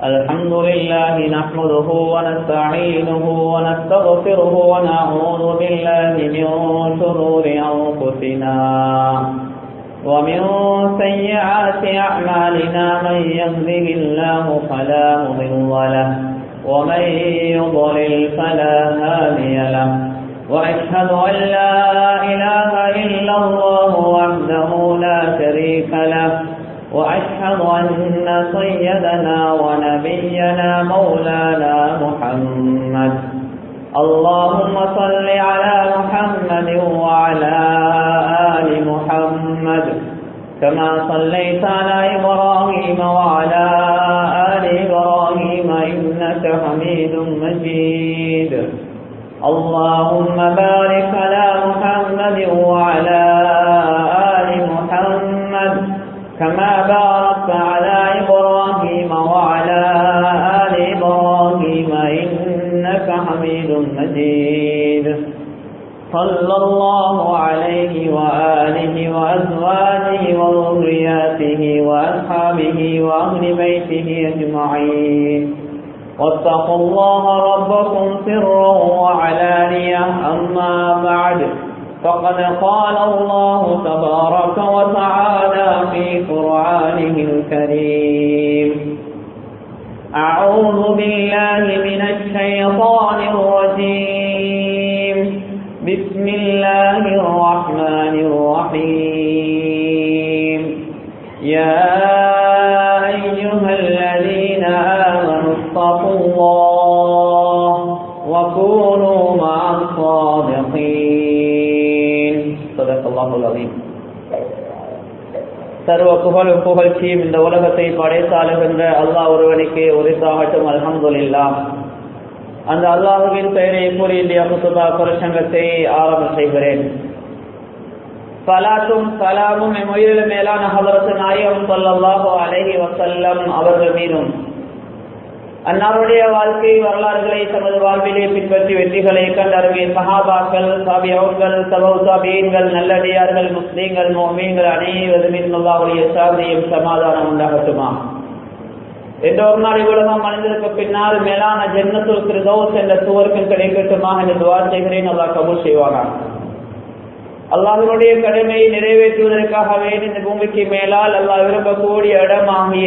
الحمد لله نحمده ونستعينه ونستغفره ونعوذ بالله من شرور أنفسنا ومن سيئات أعمالنا من يهده الله فلا مضل له ومن يضلل فلا هادي له وأشهد أن لا إله إلا الله وحده لا شريك له وأشهد أن سيدنا ونبينا مولانا محمد اللهم صل على محمد وعلى آل محمد كما صليت على إبراهيم وعلى آل إبراهيم إنك حميد مجيد اللهم بارك على محمد وعلى آل محمد كما باركت على إبراهيم وعلى آل إبراهيم إنك حميد مجيد صلى الله عليه وآله وأزواجه وذرياته وأصحابه وأهل بيته أجمعين واتقوا الله ربكم سرا وعلانية أما بعد فقد قال الله تبارك وتعالى في قرآنه الكريم أعوذ بالله من الشيطان الرجيم بسم الله الرحمن الرحيم يا أيها الذين آمنوا اتقوا الله وكونوا مع الصادقين صدق الله العظيم. சர்வ புகழும் புகழ்ச்சியும் இந்த உலகத்தை படைத்தாளுகின்ற அல்லாஹ் ஒருவனுக்கே உரித்தாகட்டும். அல்ஹம்துலில்லாஹ். அந்த அல்லாஹுவின் பெயரை கூறி இந்திய குத்துபா பிரசங்கத்தை ஆரம்பம் செய்கிறேன். சலாத்தும் சலாமும் எம்முயிரில் மேலான ஹதரத் நாயகம் ஸல்லல்லாஹு அலைஹி வஸல்லம் அவர்கள் மீதும் அன்னாருடைய வாழ்க்கை வரலாறுகளை தமது வாழ்விலே பின்பற்றி வெற்றிகளை கண்டறிய சஹாபாக்கள், தாபிஊன்கள், தபவு தாபீன்கள், நல்லடியார்கள், முஸ்லீம்கள், முஃமின்கள் அனைவரும் அல்லாஹ்வுடைய சாந்தியும் சமாதானம் உண்டாகட்டுமா. என்ற ஒரு நாள் உலகம் மனிதருக்கு பின்னால் மேலான ஜன்னத்துல் ஃபிர்தௌஸ் என்ற சுவர்க்கம் கிடைக்கட்டுமா என்று துஆ செய்கிறேன். அல்லாஹ் கபூல் செய்வானாக. அல்லாஹ்வினுடைய கடமையை நிறைவேற்றுவதற்காகவே இந்த பூமிக்கு மேலால் அல்லாஹ் விரும்பக்கூடிய இடமாகிய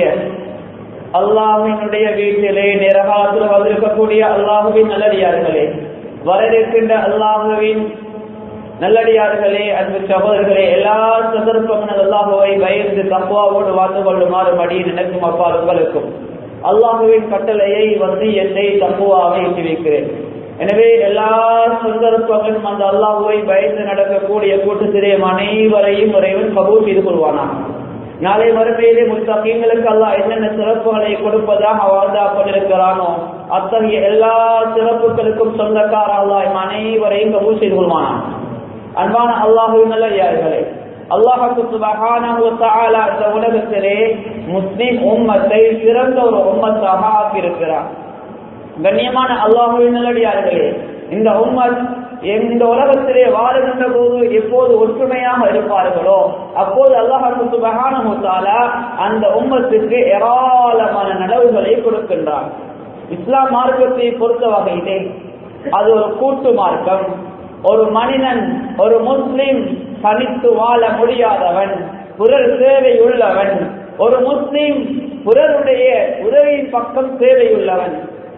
அல்லாஹ்வினுடைய வீட்டிலே நிரகாத்தில் வந்திருக்கக்கூடிய அல்லாஹுவின் நல்லடியார்களே, வர இருக்கின்ற அல்லாஹுவின் நல்லடியார்களே, அன்பு சகோதரர்களே, எல்லா சந்தர்ப்பமும் அல்லாஹுவை பயந்து தக்வாவோடு வாழ்ந்து கொள்ளுமாறு மடி நினைக்கும் அப்பால் உங்களுக்கும் அல்லாஹுவின் கட்டளையை வசியத்தை தக்வாவை எட்டி வைக்கிறேன். எனவே எல்லா சந்தர்ப்பங்களும் அந்த அல்லாஹுவை பயந்து நடக்கக்கூடிய கூட்டத்திலே அனைவரையும் இறைவன் கபூல் செய்து கொள்வானாக. நாளை மறுமையிலே முத்தகீன்களுக்கு அல்லாஹ் என்னென்ன சிறப்புகளை கொடுப்பதாக வாழ்ந்தா கொண்டிருக்கிறானோ அத்தகைய எல்லா சிறப்புகளுக்கும் சொந்தக்கார அல்லாஹ் அனைவரையும் கபூல் செய்து கொள்வானாக. அன்பான அல்லாஹுவின் நல்லடியார்களே, அல்லாஹ் சுப்ஹானஹு வ தஆலா இந்த உலகத்திலே முஸ்லிம் உம்மத்தை சிறந்த ஒரு உம்மத்தாக ஆக்கியிருக்கிறார். கண்ணியமான அல்லாஹ்வின் நல்லடியார்களே, இந்த உம்மத் இந்த உலகத்திலே வாழுகின்ற போது எப்போது ஒற்றுமையாக இருப்பார்களோ அப்போது அல்லாஹ் சுப்ஹானஹு வ தஆலா அந்த உம்மத்துக்கு ஏராளமான நலவுகளை கொடுக்கின்றார். இஸ்லாம் மார்க்கத்தை பொறுத்த வகையிலே அது ஒரு கூட்டு மார்க்கம். ஒரு மனிதன், ஒரு முஸ்லிம் தனித்து வாழ முடியாதவன், பிறர் தேவை உள்ளவன். ஒரு முஸ்லிம் பிறருடைய உதவியின் பக்கம் தேவையுள்ளவன்.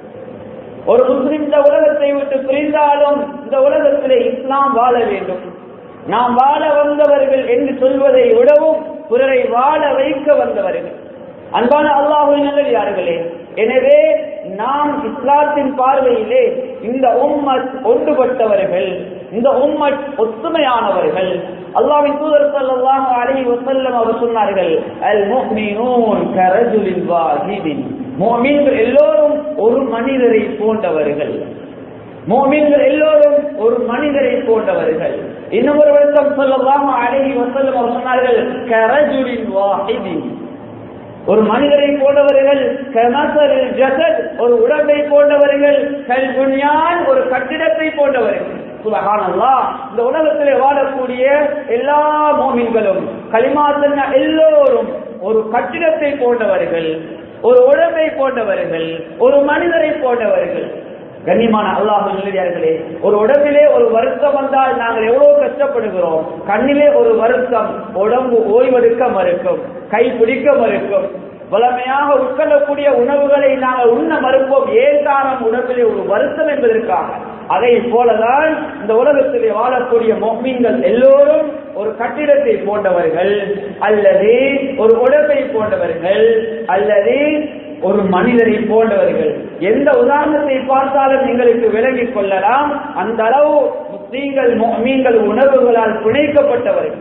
ஒரு முஸ்லிம் இந்த உலகத்தை விட்டு பிரிந்தாலும் இந்த உலகத்திலே இஸ்லாம் வாழ வேண்டும். நாம் வாழ வந்தவர்கள் என்று சொல்வதை விடவும் பிறரை வாழ வைக்க வந்தவர்கள். அன்பான அல்லாஹ்வின் நல்லடியார்களே, எனவே நாம் இஸ்லாத்தின் பார்வையிலே இந்த உம்மத் ஒன்றுபட்டவர்கள், இந்த உம்மத் ஒத்துமையானவர்கள். அல்லாஹ்வின் தூதர் ஸல்லல்லாஹு அலைஹி வஸல்லம் அவர் சொன்னார்கள், அல் முஃமினூன் கரஜுலில் வாஹிதின். முஃமின்கள் எல்லோரும் ஒரு மனிதரை போன்றவர்கள். முஃமின்கள் எல்லோரும் ஒரு மனிதரை போன்றவர்கள். இன்னும் ஒரு விளக்கம் ஸல்லல்லாஹு அலைஹி வஸல்லம் அவர் சொன்னார்கள், கரஜுலில் வாஹிதின். ஒரு மனிதரை போன்றவர்கள், கமஸலில் ஜஸத் ஒரு உடம்பை போன்றவர்கள், கல் புன்யான் ஒரு கட்டிடத்தை போன்றவர்கள். சுப்ஹானல்லாஹ். இந்த உலகத்திலே வாழக்கூடிய எல்லா முஃமின்களும் கலிமா சொன்ன எல்லோரும் ஒரு கட்டிடத்தை போன்றவர்கள். ஒரு உடம்பை போன்றவர்கள், ஒரு மனிதரை போன்றவர்கள். கண்ணியமான அல்லாஹ் நல்லடியார்களே, ஒரு உடம்பிலே ஒரு வருத்தம் வந்தால் நாங்கள் எவ்வளவு கஷ்டப்படுகிறோம். கண்ணிலே ஒரு வருத்தம், உடம்பு ஓய்வெடுக்க மறுக்கும், கை பிடிக்க மறுக்கும், வளமையாக உட்கொள்ளக்கூடிய உணவுகளை நாங்கள் உண்ண மறுப்போம். ஏன் காரணம்? உடம்பிலே ஒரு வருத்தம் என்பதற்காக. அதை போலதான் இந்த உலகத்திலே வாழக்கூடிய முஃமின்கள் எல்லோரும் ஒரு கட்டிடத்தை போன்றவர்கள், அல்லது ஒரு உடம்பை போன்றவர்கள், அல்லது ஒரு மனிதரை போன்றவர்கள். எந்த உதாரணத்தை பார்த்தாலும் எங்களுக்கு விளங்கிக் கொள்ளலாம். அந்த அளவு முஸ்லிம்கள் முஃமின்கள் உணர்வுகளால் பிணைக்கப்பட்டவர்கள்.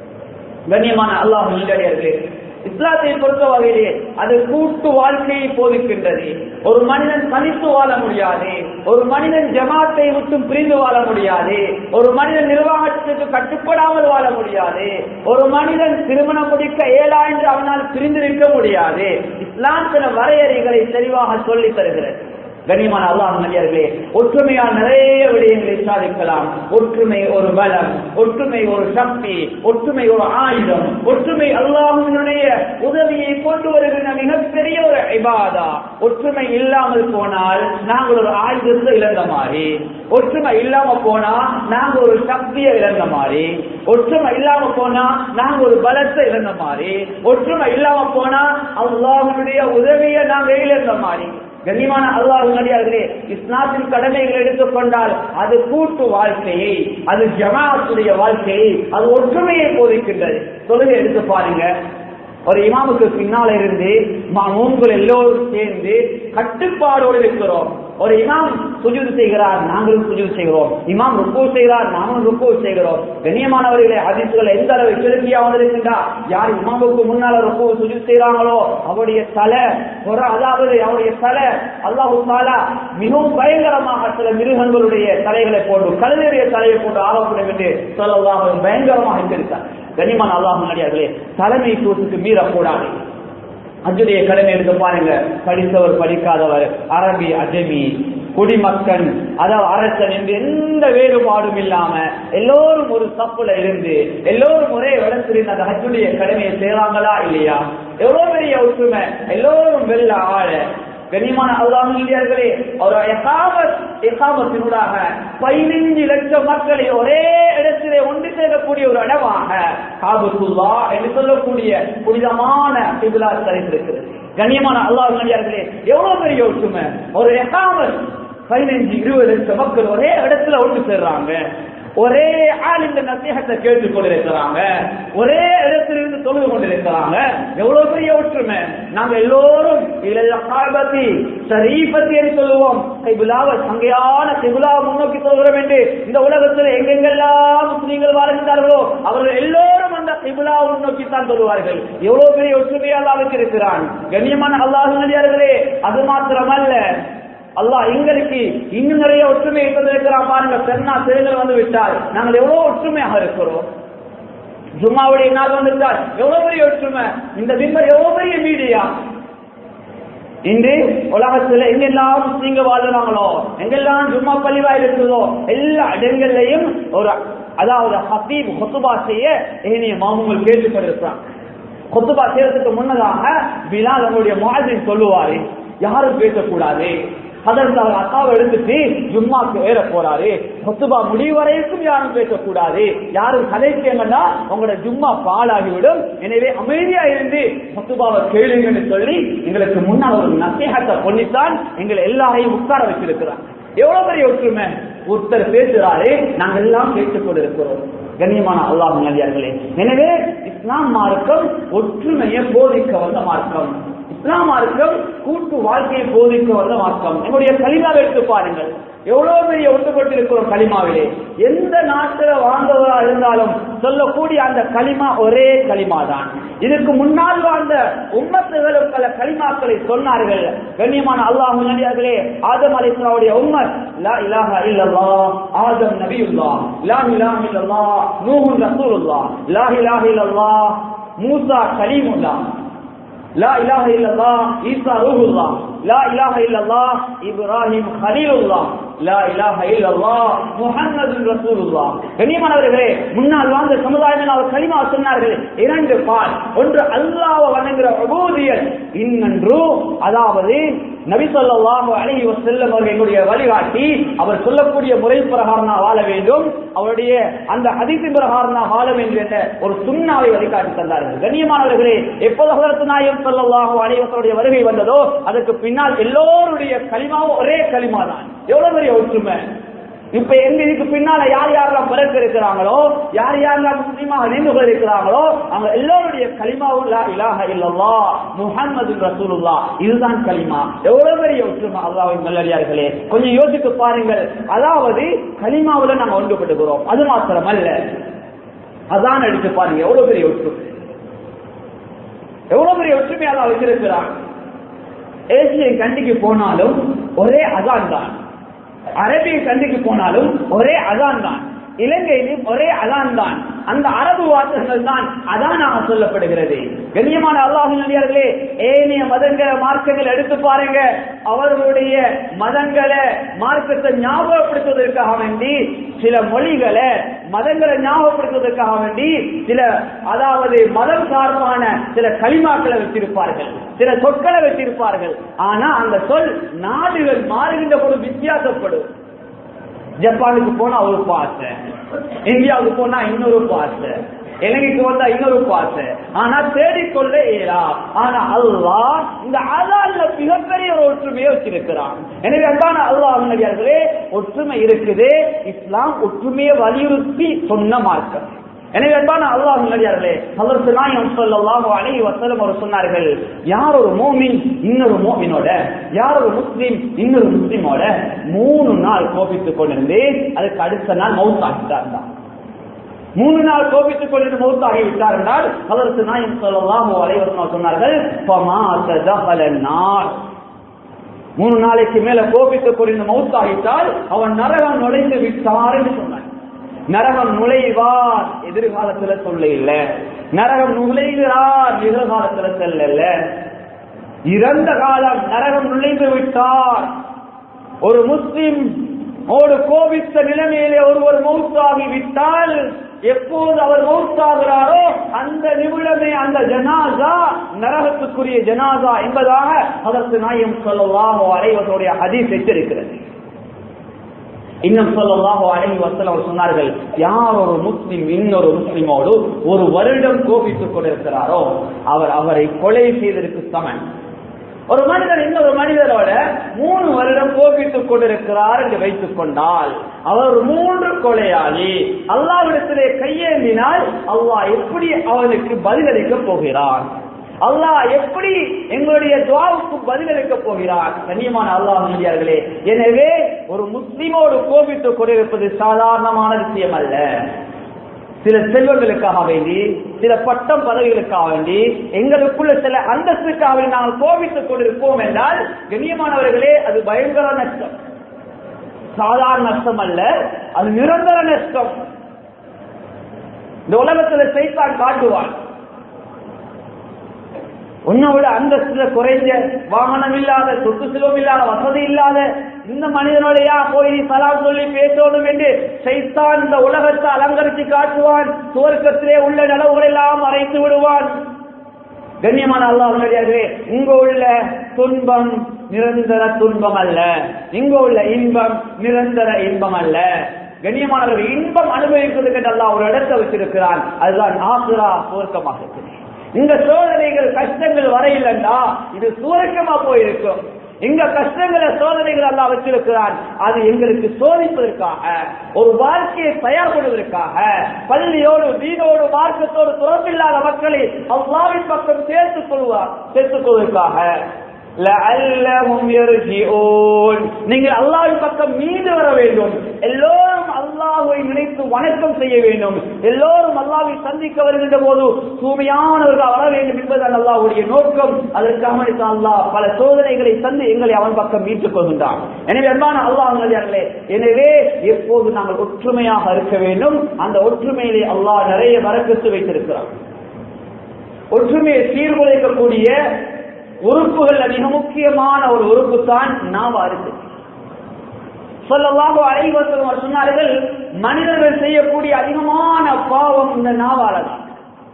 கண்ணியமான அல்லாஹ் நல்லடியார்களே, இஸ்லாத்தை பொறுத்த வகையிலே அது கூட்டு வாழ்க்கையை போதிக்கின்றது. ஒரு மனிதன் தனித்து வாழ முடியாது, ஒரு மனிதன் ஜமாத்தை விட்டு பிரிந்து வாழ முடியாது, ஒரு மனிதன் நிர்வாகத்துக்கு கட்டுப்படாமல் வாழ முடியாது, ஒரு மனிதன் திருமணம் முடிக்க இயலா என்று அவனால் பிரிந்திருக்க முடியாது. இஸ்லாம் சில வரையறைகளை தெளிவாக சொல்லித் தருகிறது. கண்ணியமான அல்லாஹ் நல்லடியார்களே, ஒற்றுமையால் நிறைய விடயங்களை சாதிக்கலாம். ஒற்றுமை ஒரு பலம், ஒற்றுமை ஒரு சக்தி, ஒற்றுமை ஒரு ஆயுதம், ஒற்றுமை அல்லாஹ்வினுடைய உதவியை கொண்டு வருகிற மிகப்பெரிய ஒரு இபாதா. ஒற்றுமை இல்லாமல் போனால் நாங்கள் ஒரு ஆயுதத்தை இழந்த மாதிரி, ஒற்றுமை இல்லாம போனா நாங்க ஒரு சக்தியை இழந்த மாதிரி, ஒற்றுமை இல்லாம போனா நாங்க ஒரு பலத்தை இழந்த மாதிரி, ஒற்றுமை இல்லாம போனா அல்லாஹ்வுடைய உதவியை நாங்க இழந்த மாதிரி. கண்ணியமான அல்லாஹ் நல்லடியார்களே, இஸ்லாத்தின் கடமைகள் எடுத்துக்கொண்டால் அது கூட்டு வாழ்க்கையை, அது ஜமாஅத்துடைய வாழ்க்கையை, அது ஒற்றுமையை போதிக்கின்றது. தொழுகை எடுத்து பாருங்க, ஒரு இமாமுக்கு பின்னால இருந்து மாமூம்கள் எல்லோரும் சேர்ந்து கட்டுப்பாடோடு இருக்கிறோம். ஒரு இமாம் சுஜூத் செய்கிறார், நாங்களும் சுஜூத் செய்கிறோம். இமாம் ருக்கு செய்கிறார், நாங்களும் ருக்கு செய்கிறோம். கண்ணியமானவர்களே, ஹதீஸ்கள் எந்த அளவு எச்சரிக்கையா வந்திருக்கின்றா, யார் இமாமுக்கு முன்னால ருக்கு சுஜூத் செய்கிறாங்களோ அவருடைய தலை, அதாவது அவருடைய தலை அல்லாஹ் தஆலா மிகவும் பயங்கரமாக சில மிருகங்களுடைய தலைகளை போன்று, கழுதையுடைய தலையை போன்று ஆகக்கூடும் என்று ஸல்லல்லாஹு அலைஹி பயங்கரமாக இருக்கிறார். கண்ணியமான அல்லாஹ் நல்லடியார்களே, தலைமைத்துவத்துக்கு மீறக்கூடாது. அஜுடைய கடமை எடுத்து பாருங்க, படித்தவர் படிக்காதவர், அரபி அஜமி, குடிமக்கள், அதாவது அரசன் என்று எந்த வேறுபாடும் இல்லாம எல்லோரும் ஒரு சப்புல இருந்து எல்லோரும் ஒரே இடத்திலிருந்து அந்த அஜுடைய கடமையை செய்யறாங்களா இல்லையா? எவ்வளவு பெரிய ஒற்றுமை, எல்லோரும் வெள்ள ஆள. கண்ணியமான அல்லாஹ் நல்லடியார்களே, ஒரு இகாமத்தினூடாக 15 லட்சம் மக்களை ஒரே இடத்திலே ஒன்று சேர்க்கக்கூடிய ஒரு இடமாக காபத்துல்லா என்று சொல்லக்கூடிய புனிதமான கிப்லா இருக்கிறது. கண்ணியமான அல்லாஹ் நல்லடியார்களே, எவ்வளவு பெரிய ஒற்றுமை! ஒரு இகாமத் 15-20 லட்சம் மக்கள் ஒரே இடத்துல ஒன்று சேர்றாங்க, ஒரே ஆள் இந்த நசீஹத்தை கேட்டுக் கொண்டிருக்கிறாங்க, ஒரே இடத்திலிருந்து தொழுது கொண்டிருக்கிறாங்க. எவ்வளவு பெரிய ஒற்றுமை! நாங்க எல்லோரும் காபத்தி ஷரீஃபத்தி என்று சொல்லுவோம். கிப்லாவை, சங்கையான கிப்லாவை முன்னோக்கி சொல்கிறோம் என்று இந்த உலகத்தில் எங்கெங்கெல்லாம் முஸ்லிம்கள் வாழ்கிறார்களோ அவர்கள் எல்லோரும் அந்த கிப்லாவை முன்னோக்கி தான் சொல்லுவார்கள். எவ்வளவு பெரிய ஒற்றுமையை அல்லாஹ் இருக்கிறான். கண்ணியமான அல்லாஹ் நல்லடியார்களே, அது மாத்திரமல்ல, அல்லாஹ் எங்களுக்கு இன்னும் நிறைய ஒற்றுமையை தந்திருக்கிறான். பாருங்க, பெருநா தேர்தல் வந்து விட்டால் நாங்கள் எவ்வளவு ஒற்றுமையாக இருக்கிறோம். ஜும்மாவுடைய நாள் வந்துவிட்டால் எவ்வளவு பெரிய ஒற்றுமை. இந்த பிம்பர் எவ்வளவு பெரிய மீடியா. இன்று உலகத்துல எங்கெல்லாம் முஸ்லீம்கள் வாழ்றாங்களோ, எங்கெல்லாம் ஜும்மா பள்ளிவா இருக்குதோ எல்லா இடங்கள்லையும் ஒரு, அதாவது ஹத்தீப் ஹுத்பா செய்ய ஏனைய மாமுங்கள் கேட்டுக்கொண்டிருக்கிறாங்க. ஹுத்பா செய்யறதுக்கு முன்னதாக பிலால் அவருடைய முஅஜ்ஜின் சொல்லுவாரு, யாரும் பேசக்கூடாது. அதற்கு அவர் அக்காவை எடுத்துட்டு ஜும்மாக்கு ஏற போறாரு. ஹுத்பா முடிவரைக்கும் யாரும் பேசக்கூடாது, யாரும் கதைக்கேங்கன்னா உங்களோட ஜும்மா பாழாகிவிடும். எனவே அமைதியா இருந்து ஹுத்பாவை கேளுங்கன்னு சொல்லி எங்களுக்கு முன்னால் ஒரு நசீஹத்தை பண்ணித்தான் எங்களை எல்லாரையும் உட்கார வச்சிருக்கிறார். எவ்வளவு பெரிய ஒற்றுமை! ஒருத்தர் பேசுறாரு, நாங்கள் எல்லாம் கேட்டுக் கொண்டிருக்கிறோம். கண்ணியமான அல்லாஹ் நல்லடியார்களே, எனவே இஸ்லாம் மார்க்கம் ஒற்றுமையை போதிக்க வந்த மார்க்கம். இஸ்லாம் மார்க்கம் கூட்டு வாழ்க்கையை போதிக்க வந்த மார்க்கம். என்னுடைய கலிமாவை எடுத்து பாருங்கள், எவ்வளவு பெரிய ஒன்றுபட்டு இருக்கிறோம் கலிமாவிலே. எந்த நாட்டில் வாழ்ந்தவரா இருந்தாலும் சொல்லக்கூடிய அந்த கலிமா ஒரே கலிமா தான். இதுக்கு முன்னால் வாழ்ந்த உம்மத்துகளும் பல கலிமாக்களை சொன்னார்கள். கண்ணியமான அல்லாஹ் நல்லடியார்களே, ஆதம் அலைஹிஸ்ஸலாமுடைய உம்மத் லா இலாஹா இல்லல்லாஹ், ஆதம் நபியுல்லாஹ், லா இலாஹா இல்லல்லாஹ், நூஹ் ரசூலுல்லாஹ், லா இலாஹா இல்லல்லாஹ், மூசா கலீமுல்லாஹ், லா இலாஹா இல்லல்லாஹ், ஈசா ரூஹுல்லாஹ். லா இலாஹ இல்லல்லாஹ் இப்ராஹிம் கலீலுல்லாஹ், லா இலாஹ இல்லல்லாஹ் முஹம்மதுர் ரசூலுல்லாஹ். கண்ணியமானவர்களே, முன்னால் வாழ்ந்த சமுதாயங்கள் அவர் கலிமா சொன்னார்கள். இரண்டு பால், ஒன்று அல்லாஹ்வை வணங்குற உபூதியத், இன்னொன்று அதாவது நபி ஸல்லல்லாஹு அலைஹி வஸல்லம் அவர்களுடைய வழிகாட்டி அவர் சொல்லக்கூடிய முறை பிரகாரம் நான் வாழ வேண்டும், அவருடைய அந்த ஹதீஸின் பிரகாரம் நான் வாழ வேண்டும் என்ற ஒரு சுன்னாவை வழிகாட்டி தந்தார்கள். கண்ணியமானவர்களே, எப்போது ஹஜ்ரத் நாயகம் ஸல்லல்லாஹு அலைஹி வஸல்லம் வருகை வந்ததோ அதற்கு பின்னால் எல்லோருடைய கலிமாவும் ஒரே கலிமா தான். எவ்வளவு பெரிய ஒற்றுமை! இப்ப எங்க இதுக்கு பின்னால யார் யாரெல்லாம் பிறக்க இருக்கிறாங்களோ, யார் யாரெல்லாம் முஸ்லிமாக நின்று இருக்கிறாங்களோ, அவங்க எல்லோருடைய கலிமாவும் லா இலாஹ இல்லல்லாஹ் முஹம்மது ரசூலுல்லாஹ், இதுதான் கலிமா. எவ்வளவு பெரிய ஒற்றுமை! அல்லாஹ்வின் நல்லடியார்களே, கொஞ்சம் யோசித்து பாருங்கள். அதாவது கலிமாவுல நாங்க ஒன்றுபட்டுகிறோம், அது மாத்திரமல்ல, அதான் அடித்து பாருங்க, எவ்வளவு பெரிய ஒற்றுமை, எவ்வளவு பெரிய ஒற்றுமை அல்லாஹ் வச்சிருக்கிறான். ஏசியன் கண்டிக்கு போனாலும் ஒரே அதான் தான், அரபிய கண்டிக்கு போனாலும் ஒரே அதான் தான், இலங்கையிலும் ஒரே அதான் தான். அந்த அரபு வார்த்தைகள் தான் அதானாக சொல்லப்படுகிறது. கண்ணியமான அல்லாஹ்வின் நல்லடியார்களே, ஏனைய மதங்களை மார்க்கங்கள் எடுத்து பாருங்க, அவர்களுடைய மதங்களை மார்க்கத்தை ஞாபகப்படுத்துவதற்காக வேண்டி சில மொழிகளை மதங்களை ஞாபகப்படுத்துவதற்காக வேண்டி சில அதாவது மதம் சார்பான சில கலிமாக்களை வச்சிருப்பார்கள், சில சொற்களை வச்சிருப்பார்கள். ஆனா அந்த சொல் நாடுகள் மாறுகின்ற போது வித்தியாசப்படும். ஜப்பானுக்கு போனா ஒரு பாசை, இந்தியாவுக்கு போனா இன்னொரு பாசை, இலங்கைக்கு வந்தா இன்னொரு பாசை. ஆனா தேடிக்கொள்ள இயலா. ஆனா அல்லாஹ் இந்த அல்லாஹ்ல மிகப்பெரிய ஒரு ஒற்றுமையை வச்சிருக்கிறான். எனவே அன்பான அல்லாஹ்வின் நல்லடியார்களே, ஒற்றுமை இருக்குது. இஸ்லாம் ஒற்றுமையை வலியுறுத்தி சொன்ன மார்க்கம். எனவே அன்பான அல்லாஹ்வின் நல்லடியார்களே, ஹஜ்ரத் நாயகம் ஸல்லல்லாஹு அலைஹி வஸல்லம் அவர் சொன்னார்கள், யார் ஒரு மூமின் இன்னொரு மூமினோட, யார் ஒரு முஸ்லிம் இன்னொரு முஸ்லிமோட 3 நாள் கோபித்துக் கொண்டிருந்து அதுக்கு அடுத்த நாள் மௌத் ஆகிட்டார், 3 நாள் கோபித்துக் கொண்டிருந்து மௌத் ஆகிவிட்டார் என்றால் ஹஜ்ரத் நாயகம் ஸல்லல்லாஹு அலைஹி வஸல்லம் சொன்னார்கள், ஃபமாத தஹலன் நார், 3 நாளைக்கு மேல கோபித்துக் கொண்டிருந்து மௌத் ஆகிட்டால் அவன் நரகம் நுழைந்து விட்டார் என்று சொன்னார். நரகம் நுழைவார் எதிர்காலத்துல சொல்ல இல்ல, நரகம் நுழைகிறார் எதிர்காலத்துல செல்ல, இறந்த காலம் நரகம் நுழைந்து விட்டார். ஒரு முஸ்லிம் ஒரு கோபித்த நிலைமையிலே ஒருவர் மௌத்தாகி விட்டால் எப்போது அவர் மௌத்தாகிறாரோ அந்த நிமிடமே அந்த ஜனாசா நரகத்துக்குரிய ஜனாசா என்பதாக ஹஜ்ரத் நாயகம் ஸல்லல்லாஹு அலைஹி வஸல்லம் ஹதீஸ் எச்சரிக்கிறது. இன்னும் ஸல்லல்லாஹு அலைஹி வஸல்லம் சொன்னார்கள், யார் ஒரு முஸ்லிம் இன்னொரு முஸ்லிமோடு 1 வருடம் கோபித்துக் கொண்டிருக்கிறாரோ அவரை கொலை செய்ததற்கு சமன். ஒரு மனிதர் இன்னொரு மனிதரோட 3 வருடம் கோபித்துக் கொண்டிருக்கிறார் என்று வைத்துக் கொண்டால் அவர் 3 கொலையாளி. அல்லாஹ்விடத்திலே கையேந்தினால் அல்லாஹ் எப்படி அவனுக்கு பதிலளிக்க போகிறான்? அல்லாஹ் எப்படி எங்களுடைய துஆவுக்கு பதிலளிக்க போகிறார்? கண்ணியமான அல்லாஹ்வின் நல்லடியார்களே, எனவே ஒரு முஸ்லிமோடு கோபித்துக் கொண்டிருப்பது சாதாரணமான விஷயம் அல்ல. சில செல்வங்களுக்காக வேண்டி, சில பட்டம் பதவிகளுக்காக வேண்டி, எங்களுக்குள்ள சில அந்தஸ்துக்காக வேண்டி நாங்கள் கோபித்துக் கொண்டிருப்போம் என்றால் கண்ணியமானவர்களே, அது பயங்கர நஷ்டம். சாதாரண நஷ்டம் அல்ல, அது நிரந்தர நஷ்டம். இந்த உலகத்தில் சைத்தான் காட்டுவான், உன்னோட அந்தஸ்துல குறைஞ்ச, வாகனம் இல்லாத, சொத்து செல்வம் இல்லாத, வசதி இல்லாத இந்த மனிதனோடையா போய் சலாம் சொல்லி பேசணும் என்று சைத்தான் இந்த உலகத்தை அலங்கரித்து காட்டுவான். சுவர்க்கத்திலே உள்ள நலவுகள் எல்லாம் மறைத்து விடுவான். கண்ணியமான அல்லாஹ்வின் நல்லடியார்களே, இங்க உள்ள துன்பம் நிரந்தர துன்பம் அல்ல, இங்க உள்ள இன்பம் நிரந்தர இன்பம் அல்ல. கண்ணியமானவர்கள், இன்பம் அனுபவிப்பதற்கு அல்லாஹ் ஒரு இடத்தை வச்சிருக்கிறான், அதுதான் ஆகிரா சுவர்க்கமாக இருக்குது. இந்த சோதனைகள் கஷ்டங்கள் வரையிலண்டா இது சுவர்க்கமா போயிருக்கும். இங்க கஷ்டங்களை சோதனைகள் எல்லாம் வச்சிருக்கிறான், அது எங்களுக்கு சோதிப்பதற்காக, ஒரு வாழ்க்கையை தயார்படுவதற்காக, பள்ளியோடு தீனோடு மார்க்கத்தோடு துறப்பில்லாத மக்களை அல்லாஹ்வின் பக்கம் சேர்த்துக் கொள்வதற்காக. நீங்கள் அல்லாஹ்வின் பக்கம் மீண்டு வர வேண்டும். எல்லோரும் அல்லாஹ்வை நினைத்து வணக்கம் செய்ய வேண்டும். எல்லோரும் அல்லாஹ்வை சந்திக்க வருகின்ற போது தூய்மையானவர்கள் வர வேண்டும் என்பதுதான் அல்லாஹ்வுடைய நோக்கம். அதற்காக அல்லாஹ் பல சோதனைகளை தந்து எங்களை அவன் பக்கம் மீட்டுக் கொள்கின்றான். எனவே அன்பான அல்லாஹ்வின் நல்லடியார்களே, எனவே எப்போது நாங்கள் ஒற்றுமையாக இருக்க வேண்டும். அந்த ஒற்றுமையிலே அல்லாஹ் நிறைய பரக்கத்து வைத்திருக்கிறான். ஒற்றுமையை சீர்குலைக்கக்கூடிய உறுப்புகள் மிக முக்கியமான ஒரு உறுப்பு தான் நாவா இருக்கு. ஸல்லல்லாஹு அலைஹி வஸல்லம் சொன்னார்கள், மனிதர்கள் செய்யக்கூடிய அதிகமான பாவம் இந்த நாவால தான்.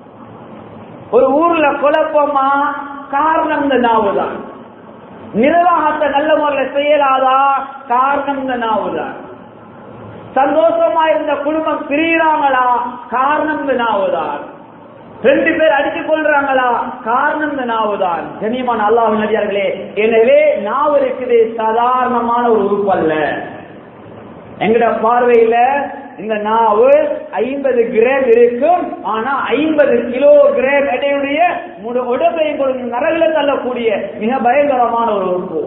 ஒரு ஊர்ல குழப்பமா, காரணம் இந்த நாவு தான். நிர்வாகத்தை நல்ல முறையில் செய்யலாதா, காரணம் இந்த நாவு தான். சந்தோஷமா இருந்த குடும்பம் பிரிகிறாங்களா, காரணம் இந்த நாவு தான். 2 பேர் அடித்துக் கொள்றாங்களா, காரணம் இந்த நாவு தான். கண்ணியமான அல்லாஹ்வின் நல்லடியார்களே, எனவே நாவு இருக்குது சாதாரணமான ஒரு உறுப்பு அல்ல. எங்கட பார்வையில இந்த நாவு 50 கிராம் இருக்கும். ஆனா 50 கிலோகிராம் எடையுடைய உடம்பை நரகில தள்ளக்கூடிய மிக பயங்கரமான ஒரு உறுப்பு.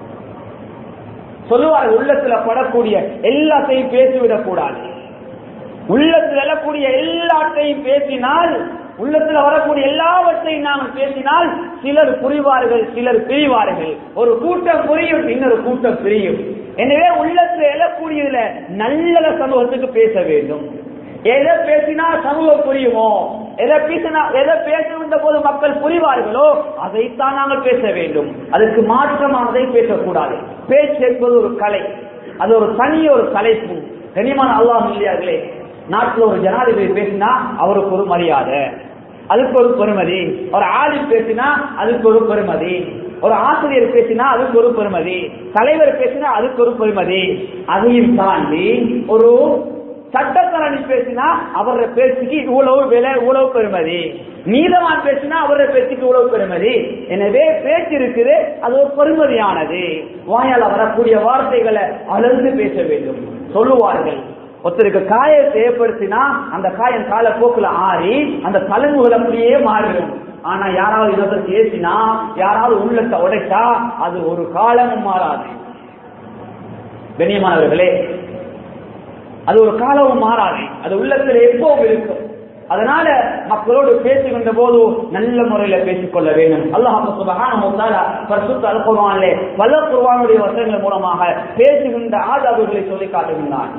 சொல்லுவார், உள்ளத்துல படக்கூடிய எல்லாத்தையும் பேசிவிடக் கூடாது. உள்ளத்தில் எழக்கூடிய எல்லாத்தையும் பேசினால், உள்ளத்துல வரக்கூடிய எல்லாவற்றையும் நாங்கள் பேசினால் சிலர் புரிவார்கள், சிலர் பிரிவார்கள். ஒரு கூட்டம் புரியும், இன்னொரு கூட்டம் பிரியும். எனவே உள்ளத்துல எழக்கூடியதுல நல்ல சமூகத்துக்கு பேச வேண்டும். எதை பேசினா சமூகம் புரியுமோ, எதை பேசுகின்ற போது மக்கள் புரிவார்களோ அதைத்தான் நாங்கள் பேச வேண்டும். அதற்கு மாற்றமானதை பேசக்கூடாது. பேச்சு என்பது ஒரு கலை, அது ஒரு தனி ஒரு தலைப்பு. கனிமான அல்லாஹ் இல்லையார்களே, நாட்டில் ஒரு ஜனாதிபதி பேசினா அவருக்கு ஒரு மரியாதை, அதுக்கு ஒரு பெருமதி. ஒரு ஆலிம் பேசினா அதுக்கு ஒரு பெருமதி. ஒரு ஆசிரியர் பேசினா அதுக்கு ஒரு பெருமதி. தலைவர் பேசினா அதுக்கு ஒரு பெருமதி. அதையும் தாண்டி ஒரு சட்டத்தரணி பேசினா அவருடைய பேச்சுக்கு இவ்வளவு விலை, இவ்வளவு பெருமதி. நீதவான் பேசினா அவருடைய பேச்சுக்கு இவ்வளவு பெருமதி. எனவே பேச்சு இருக்குது, அது ஒரு பெருமதியானது. வாயால வரக்கூடிய வார்த்தைகளை அளந்து பேச வேண்டும். சொல்லுவார்கள், ஒருத்தருக்கு காயத்தை ஏற்படுத்தினா அந்த காயம் காலப்போக்கில் ஆறி அந்த தலைமுகள் அப்படியே மாறிடும். ஆனா யாராவது இன்னொருத்தருக்கு ஏசினா, யாராவது உள்ளத்தை உடைச்சா அது ஒரு காலமும் மாறாது. கண்ணியமானவர்களே, அது ஒரு காலமும் மாறாது, அது உள்ளத்தில் எப்பவும் இருக்கும். அதனால மக்களோடு பேசுகின்ற போது நல்ல முறையில பேசிக்கொள்ள வேண்டும். அல்லாஹ் சுப்ஹானஹு வ தஆலா பரிசுத்த அல் குர்ஆனிலே பல குர்ஆனுடைய வசனங்கள் மூலமாக பேசுகின்ற ஆதாபுகளை சொல்லி காட்டுகின்றான்.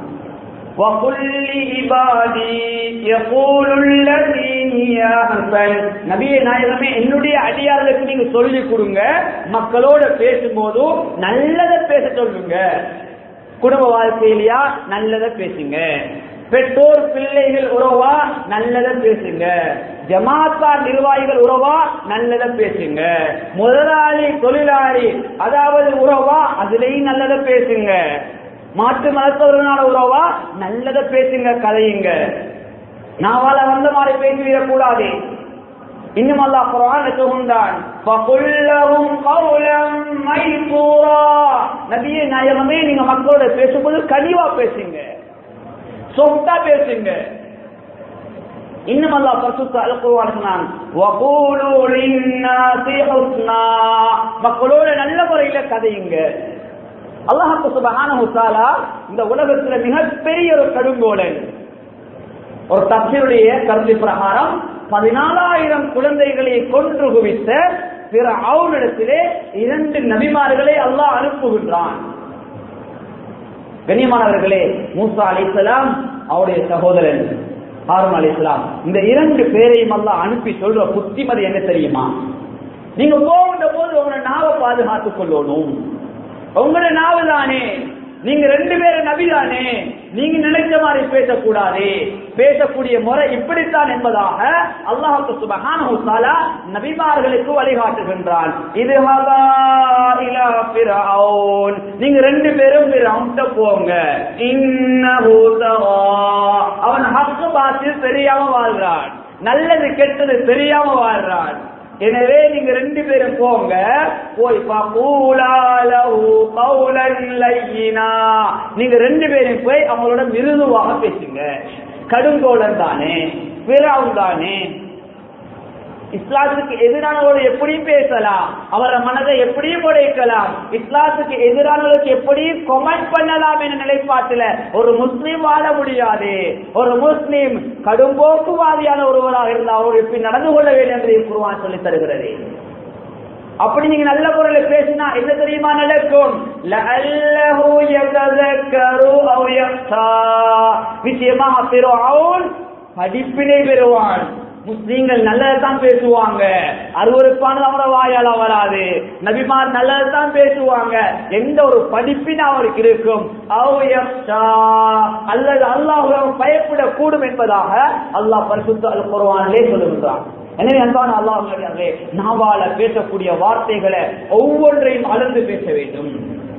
நபியே நாயகமே, என்னுடைய அடியார்களுக்கு நீங்க சொல்லி கொடுங்க, மக்களோட பேசும்போது நல்லதை பேச சொல்லுங்க. குடும்ப வாழ்க்கையிலயா நல்லதை பேசுங்க. பெற்றோர் பிள்ளைகள் உறவா நல்லதை பேசுங்க. ஜமாத்தார் நிர்வாகிகள் உறவா நல்லதை பேசுங்க. முதலாளி தொழிலாளி அதாவது உறவா அதுலயும் நல்லதை பேசுங்க. மாற்று மதத்தவர்களான உறவா நல்லதை பேசுங்க, கதையுங்க. நாவால வந்த மாதிரி பேசிவிடக் கூடாது. இன்னும் அல்லாஹ் குர்ஆன்ல சொல்கிறான், ஃபகுல்லஹும் கௌலம் மைசூரா. நபியே நாயகமே, நீங்க மக்களோட பேசும்போது கனிவா பேசுங்க, சொத்தா பேசுங்க. இன்னும் அல்லாஹ் பரிசுத்த அல் குர்ஆன்ல சொன்னான், வகூலு லின்னாஸி ஹுஸ்னா. மக்களோட நல்ல முறையில கதையுங்க. அல்லாஹ் சுப்ஹானஹு வ தஆலா இந்த உலகத்துல மிகப்பெரிய ஒரு கடுங்கோலன். ஒரு தஃசீருடைய கருத்து பிரகாரம் 14,000 குழந்தைகளை கொன்று குவித்த ஃபிரௌனிடத்திலே 2 நபிமார்களை அல்லாஹ் அனுப்புகின்றான். கண்ணியமானவர்களே, மூசா அலைஹிஸ்ஸலாம் அவருடைய சகோதரன் ஹாரூன் அலைஹிஸ்ஸலாம், இந்த 2 பேரையும் அல்லாஹ் அனுப்பி சொல்ற புத்திமதி என்ன தெரியுமா? நீங்க போகின்ற போது உங்களோட நாவை பாதுகாத்துக் கொள்ளணும். உங்களோட நாவு தானே, நீங்க 2 பேரும் நபி தானே, நீங்க நினைச்ச மாதிரி பேசக்கூடாது. பேசக்கூடிய முறை இப்படித்தான் என்பதாக அல்லாஹ் சுப்ஹானஹு வ தஆலா நபிமார்களுக்கு வழிகாட்டுகின்றான். இதுஹபா இலா ஃபிரௌன், நீங்க 2 பேரும் ஃபிரௌன்ட்ட போங்க. இன்னஹு தகா, அவன் ஹக் பாத்தில் தெரியாம வாழ்றான், நல்லது கெட்டது தெரியாம வாழ்றான். எனவே நீங்க 2 பேரும் போங்க, போய் ஃபகூலா லஹு கௌலன் லையினா, நீங்க 2 பேரும் போய் அவங்களோட மிருதுவாக பேசுங்க. கடுங்கோலன் தானே, ஃபிரௌன் தானே, இஸ்லாத்துக்கு எதிரானவர்கள் எப்படியும் பேசலாம், அவர மனதை எப்படியும் உடைக்கலாம், இஸ்லாத்துக்கு எதிரானவர்களுக்கு எப்படியும் கமெண்ட் பண்ணலாம் என்ற நிலைப்பாட்டில் ஒரு முஸ்லீம் வாழ முடியாது. ஒரு முஸ்லீம் கடும்போக்குவாதியான ஒருவராக இருந்தால் அவர் எப்படி நடந்து கொள்ள வேண்டும் என்று குர்ஆன் சொல்லி தருகிறது. அப்படி நீங்க நல்ல முறையில் பேசினா என்ன தெரியுமா நடக்கும்? லஅல்லஹு யதஸக்கரு அவ் யக்ஷா, நிச்சயமாக ஃபிரௌன் படிப்பினை பெறுவான், முஸ்லீம்கள் நல்லதான் பேசுவாங்க, அருவருப்பானது அவரோட வாயால வராது. நபிமார் நல்லதான் பேசுவாங்க, எந்த ஒரு படிப்பின் அவருக்கு இருக்கும். அல்லது அல்லாஹ்வை பயப்படக்கூடும் என்பதாக அல்லாஹ் பரிசுத்த அல் குர்ஆனிலே சொல்லுகிறான். எனவே அன்பான அல்லாஹ்வே, நாவால பேசக்கூடிய வார்த்தைகளை ஒவ்வொன்றையும் அளந்து பேச வேண்டும்.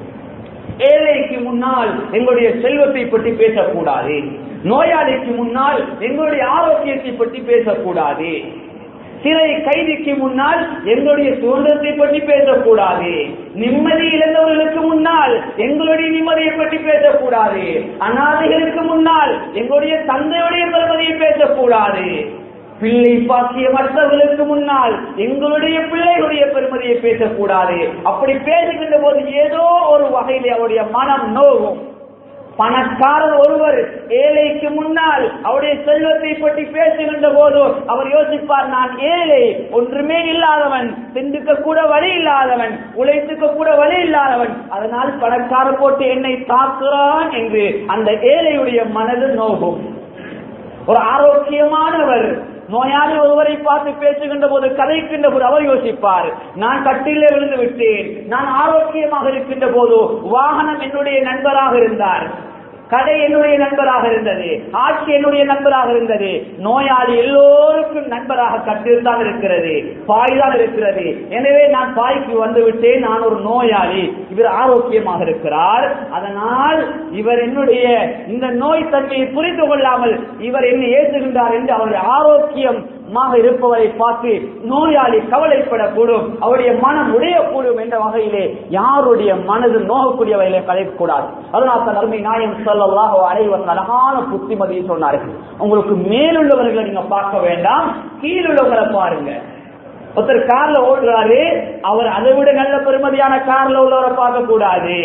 ஏழைக்கு முன்னால் எங்களுடைய செல்வத்தை பற்றி பேசக்கூடாது. நோயாளிக்கு முன்னால் எங்களுடைய ஆரோக்கியத்தை பற்றி பேசக்கூடாது. சிறை கைதிக்கு முன்னால் எங்களுடைய சுதந்திரத்தை பற்றி பேசக்கூடாது. நிம்மதி இழந்தவர்களுக்கு முன்னால் எங்களுடைய நிம்மதியை பற்றி பேசக்கூடாது. அநாதைகளுக்கு முன்னால் எங்களுடைய தந்தையுடைய பெருமதியை பேசக்கூடாது. பிள்ளை பாக்கியமற்றவர்களுக்கு முன்னால் எங்களுடைய பிள்ளைகளுடைய பெருமதியை பேசக்கூடாது. அப்படி பேசுகின்ற போது ஏதோ ஒரு வகையில் அவருடைய மனம் நோகும். பணக்காரர் ஒருவர் ஏழைக்கு முன்னால் அவருடைய செல்வத்தை பற்றி பேசுகின்ற போது அவர் யோசிப்பார், நான் ஏழை, ஒன்றுமே இல்லாதவன், திண்டுக்க கூட வழி இல்லாதவன், உழைத்துக்க கூட வழி இல்லாதவன், அதனால் பணக்காரர் போட்டு என்னை தாக்குறான் என்று அந்த ஏழையுடைய மனது நோகும். ஒரு ஆரோக்கியமானவர் நோயாளி ஒருவரை பார்த்து பேசுகின்ற போது, கதைக்கின்ற போது அவர் யோசிப்பார், நான் கட்டிலே விழுந்து விட்டேன், நான் ஆரோக்கியமாக இருக்கின்ற போது வாகனம் என்னுடைய நண்பராக இருந்தார், கடை என்னுடைய நண்பராக இருந்தது, ஆட்சி என்னுடைய நண்பராக இருந்தது. நோயாளி எல்லோருக்கும் நண்பராக கட்டில் தான் இருக்கிறது, பாய் தான் இருக்கிறது. எனவே நான் பாய்க்கு வந்து விட்டேன், நான் ஒரு நோயாளி, இவர் ஆரோக்கியமாக இருக்கிறார், அதனால் இவர் என்னுடைய இந்த நோய் தன்மையை புரிந்து கொள்ளாமல் இவர் என்னை ஏற்றுகின்றார் என்று அவருடைய ஆரோக்கியம் இருப்பவரை பார்த்து நோயாளி கவலைப்படக்கூடும், அவருடைய மனம் உடையக்கூடும் என்ற வகையிலே யாருடைய மனது நோகக்கூடிய வகையிலே கலைக்கக்கூடாது. அதனால் தான் அருமை நாயகம் ஸல்லல்லாஹு அலைஹி வஸல்லம் அழகான புத்திமதியை சொன்னார்கள். உங்களுக்கு மேலுள்ளவர்களை நீங்க பார்க்க வேண்டாம், கீழுள்ளவர்களை பாருங்க. ஒருத்தர் கார்ல ஓடுறாரு, அவர் அதை விட நல்ல பெருமதியான கார்ல உள்ளவரை பார்க்க கூடாது.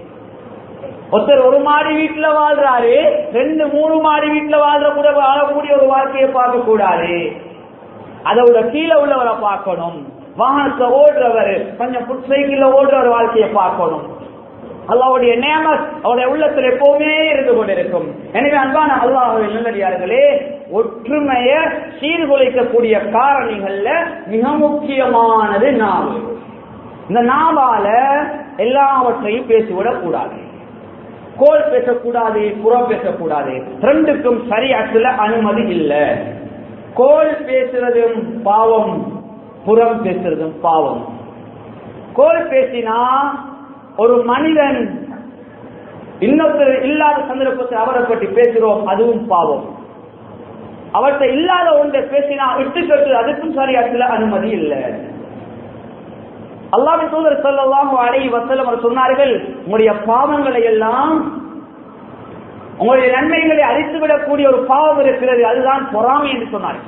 ஒருத்தர் ஒரு மாடி வீட்டுல வாழ்றாரு, 2-3 மாடி வீட்டுல வாழக்கூடிய ஒரு வாழ்க்கையை பார்க்க கூடாது. அதோட கீழே உள்ளவரை பார்க்கணும். வாகனத்தை ஓடுறவர், கொஞ்சம் புட் சைக்கிள்ல ஓடுற ஒரு வாழ்க்கையை பார்க்கணும். அல்லாஹ்வுடைய நியமத் அவருடைய உள்ளத்தில் எப்பவுமே இருந்து கொண்டிருக்கும். எனவே அன்பான அல்லாஹ்வின் நல்லடியார்களே, ஒற்றுமையை சீர்குலைக்கக்கூடிய காரணிகள்ல மிக முக்கியமானது நாவு. இந்த நாவால எல்லாவற்றையும் பேசிவிடக் கூடாது. கோல் பேசக்கூடாது, புறம் பேசக்கூடாது. ரெண்டுக்கும் ஷரியத்துல அனுமதி இல்லை. கோல் பேசுறதும் பாவம், புறம் பேசுறதும் பாவம். கோல் பேசினா ஒரு மனிதன் இன்னொருத்தர் இல்லாத சந்தர்ப்பத்தில் அவரை பற்றி பேசுறோம், அதுவும் பாவம். அவர்கிட்ட இல்லாத ஒன்றை பேசினா இட்டுக்கட்டு, அதுக்கும் ஷரியத்துல அனுமதி இல்லை. அல்லாஹ்வின் தூதர் ஸல்லல்லாஹு அலைஹி வஸல்லம் அவர் சொன்னார்கள், உங்களுடைய பாவங்களை எல்லாம், உங்களுடைய நன்மைகளை அழித்துவிடக்கூடிய ஒரு பாவம் இருக்கிறது, அதுதான் பொறாமை என்று சொன்னார்கள்.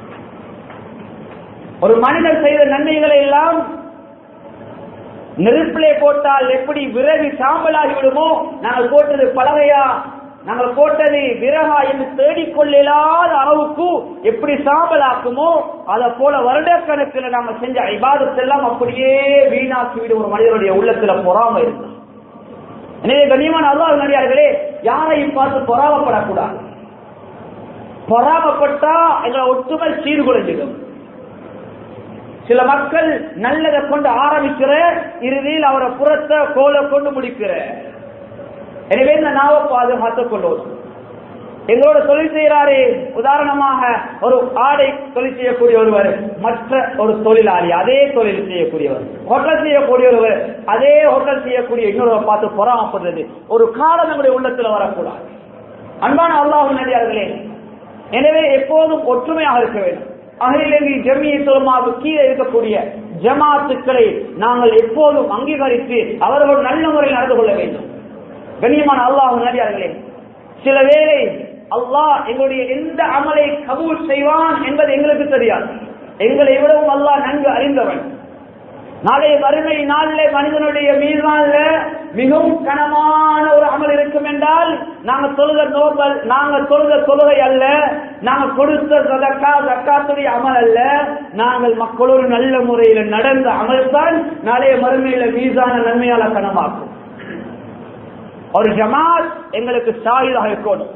ஒரு மனிதன் செய்த நன்மைகளை எல்லாம் நெருப்பிலே போட்டால் எப்படி விறகு சாம்பலாகி விடுமோ, நாங்கள் போட்டது பலகையா, நாங்கள் போட்டது விறகா என்று தேடிக்கொள்ளாத அளவுக்கு எப்படி சாம்பலாக்குமோ, அதை போல வருடக்கணக்கில் நாங்கள் செஞ்ச இபாதத்தெல்லாம் அப்படியே வீணாக்கிவிடும் ஒரு மனிதனுடைய உள்ளத்துல பொறாமை இருந்தார். எனவே கண்ணியமான அல்லாஹ் நடிகார்களே, யாரையும் பார்த்து பொறாமப்படக்கூடாது. பொறாமப்பட்டா எங்களை ஒற்றுமை சீர்குலைஞ்சிடும். சில மக்கள் நல்லதை கொண்டு ஆரம்பிக்கிற, இறுதியில் அவரை புறத்தை கோலை கொண்டு முடிக்கிற. எனவே இந்த நாவை பாதுகாத்துக் கொள்வோம். எங்களோட தொழில் செய்யறாரு, உதாரணமாக ஒரு ஆடை தொழில் செய்யக்கூடிய ஒருவர், மற்ற ஒரு தொழிலாளி அதே தொழில் செய்யக்கூடியவர், ஹோட்டல் செய்யக்கூடிய ஒருவர் அதே ஹோட்டல் செய்யக்கூடிய இன்னொருவர் பார்த்து பொறாமப்படுறது ஒரு காலம் நம்முடைய உள்ளத்தில் வரக்கூடாது. அன்பான அல்லாஹ்வின் நல்லடியார்களே, எனவே எப்போதும் ஒற்றுமையாக இருக்க வேண்டும். அகில ஜமியத்துல் உலமாவுக்கு கீழே இருக்கக்கூடிய ஜமாத்துக்களை நாங்கள் எப்போதும் அங்கீகரித்து அவர்கள் நல்ல முறையில் நடந்து கொள்ள வேண்டும். கண்ணியமான அல்லாஹ்வின் நல்லடியார்களே, சில வேளை அல்லாஹ் எங்களுடைய எந்த அமலை கபூல் செய்வான் என்பது எங்களுக்கு தெரியாது. எங்களை விடவும் அல்லாஹ் நன்கு அறிந்தவன். நாளைய வறுமை நாளிலே மனிதனுடைய மீதான மிகவும் கனமான ஒரு அமல் இருக்கும் என்றால், நாங்கள் தொழுத நோபல், நாங்கள் தொழுத தொழுகை அல்ல, நாங்கள் கொடுத்த ஜக்காத்துடைய அமல் அல்ல, நாங்கள் மக்களோடு நல்ல முறையில் நடந்த அமல் தான் நாளைய மறுமையில மீதான நன்மையால கனமாக்கும். ஒரு ஜமாத் எங்களுக்கு ஷாஹிதாக இருக்கணும்.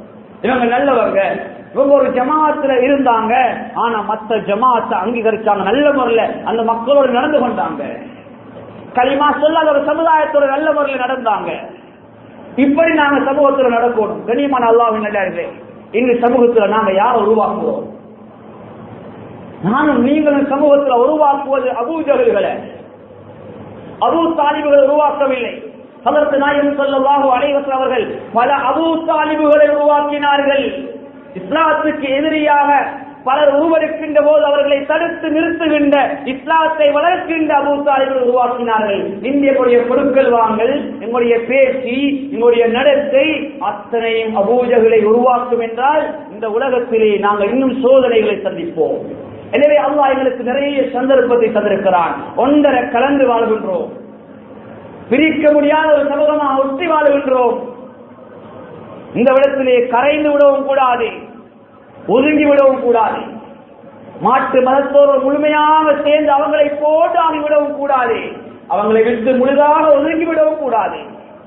இவங்க நல்லவங்க, இவங்க ஒரு ஜமாத்துல இருந்தாங்க, ஆனா மத்த ஜமாத்தை அங்கீகரிச்சாங்க, நல்ல முறையில அந்த மக்களோடு நடந்து கொண்டாங்க, களிமா சொல்லாத ஒரு சமுதாயத்தோட நல்ல முறையில் நடந்தாங்க. இப்படி நாங்க சமூகத்துல நடக்கணும். கண்ணியமான அல்லாஹ்வின் நல்லடியார்களே, இந்த சமூகத்துல நாங்க யாரை உருவாக்குவோம்? நானும் நீங்களும் சமூகத்துல உருவாக்குவது அபூ ஜஹல்களை, அபூ தாலிபுகளை உருவாக்கவில்லை. ஹஜ்ரத் நாயகம் ஸல்லல்லாஹு அலைஹி வஸல்லம் அவர்கள் பல அபூ தாலிபுகளை உருவாக்கினார்கள். இஸ்லாத்துக்கு எதிரியாக பலர் உருவெடுக்கின்ற போது அவர்களை தடுத்து நிறுத்துகின்ற, இஸ்லாத்தை வளர்க்கின்ற அபூ தாலிபுகளை உருவாக்கினார்கள். இந்தியனுடைய கொடுக்கல் வாங்கல், எங்களுடைய பேச்சு, எங்களுடைய நடத்தை அத்தனையும் அபூ ஜஹலை உருவாக்கும் என்றால் இந்த உலகத்திலே நாங்கள் இன்னும் சோதனைகளை சந்திப்போம். எனவே அல்லாஹ் எங்களுக்கு நிறைய சந்தர்ப்பத்தை தந்திருக்கிறான். ஒன்றரை கலந்து வாழ்கின்றோம், பிரிக்க முடியாத ஒரு சமூகமாக ஒட்டி வாழ்கின்றோம். இந்த இடத்திலே கரைந்து விடவும் கூடாது, ஒதுங்கி விடவும் கூடாது. மாற்று மதத்தோடு முழுமையாக சேர்ந்து அவங்களை போட்டு ஆகிவிடவும் கூடாது, அவங்களை விட்டு முழுதாக ஒதுங்கி விடவும் கூடாது.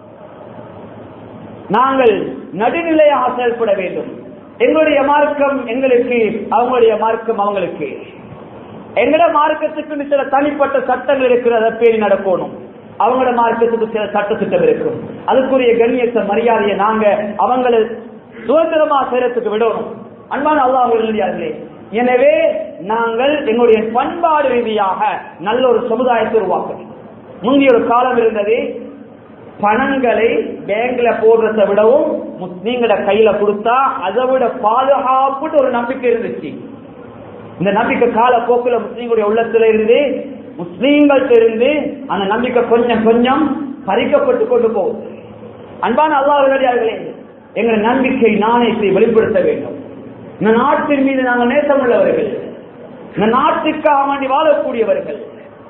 நாங்கள் நடுநிலையாக செயல்பட வேண்டும். எங்களுடைய மார்க்கம் எங்களுக்கு, அவங்களுடைய மார்க்கம் அவங்களுக்கு. எங்களோட மார்க்கத்துக்கு சில தனிப்பட்ட சட்டங்கள் இருக்கிறத பேணி நடக்கணும், அவங்களோட மார்க்கத்துக்கு சில சட்ட திட்டம் இருக்கும். அதுக்குரிய கண்ணியத்தை மரியாதையை நாங்க அவங்களை சுதந்திரமா செய்யறதுக்கு விடணும். அன்பான அல்லாஹ்விலே, எனவே நாங்கள் எங்களுடைய பண்பாடு ரீதியாக நல்ல ஒரு சமுதாயத்தை உருவாக்கணும். முந்தைய ஒரு காலம் இருந்தது, பணங்களை பேங்க்ல போடுறதை விடவும் முஸ்லீம்கள கையில கொடுத்தா அதை விட பாதுகாப்பு ஒரு நம்பிக்கை இருந்துச்சு. இந்த நம்பிக்கை கால போக்குல முஸ்லீம்களுடைய உள்ளத்துல இருந்து, முஸ்லீம்கள்ட்ட இருந்து அந்த நம்பிக்கை கொஞ்சம் கொஞ்சம் பறிக்கப்பட்டு கொண்டு போகுது. அன்பான அல்லாஹ்விலே, எங்கள் நம்பிக்கை நாணயத்தை வெளிப்படுத்த வேண்டும். இந்த நாட்டின் மீது நாங்கள் நேசம் உள்ளவர்கள், இந்த நாட்டுக்காக வேண்டி வாழக்கூடியவர்கள்.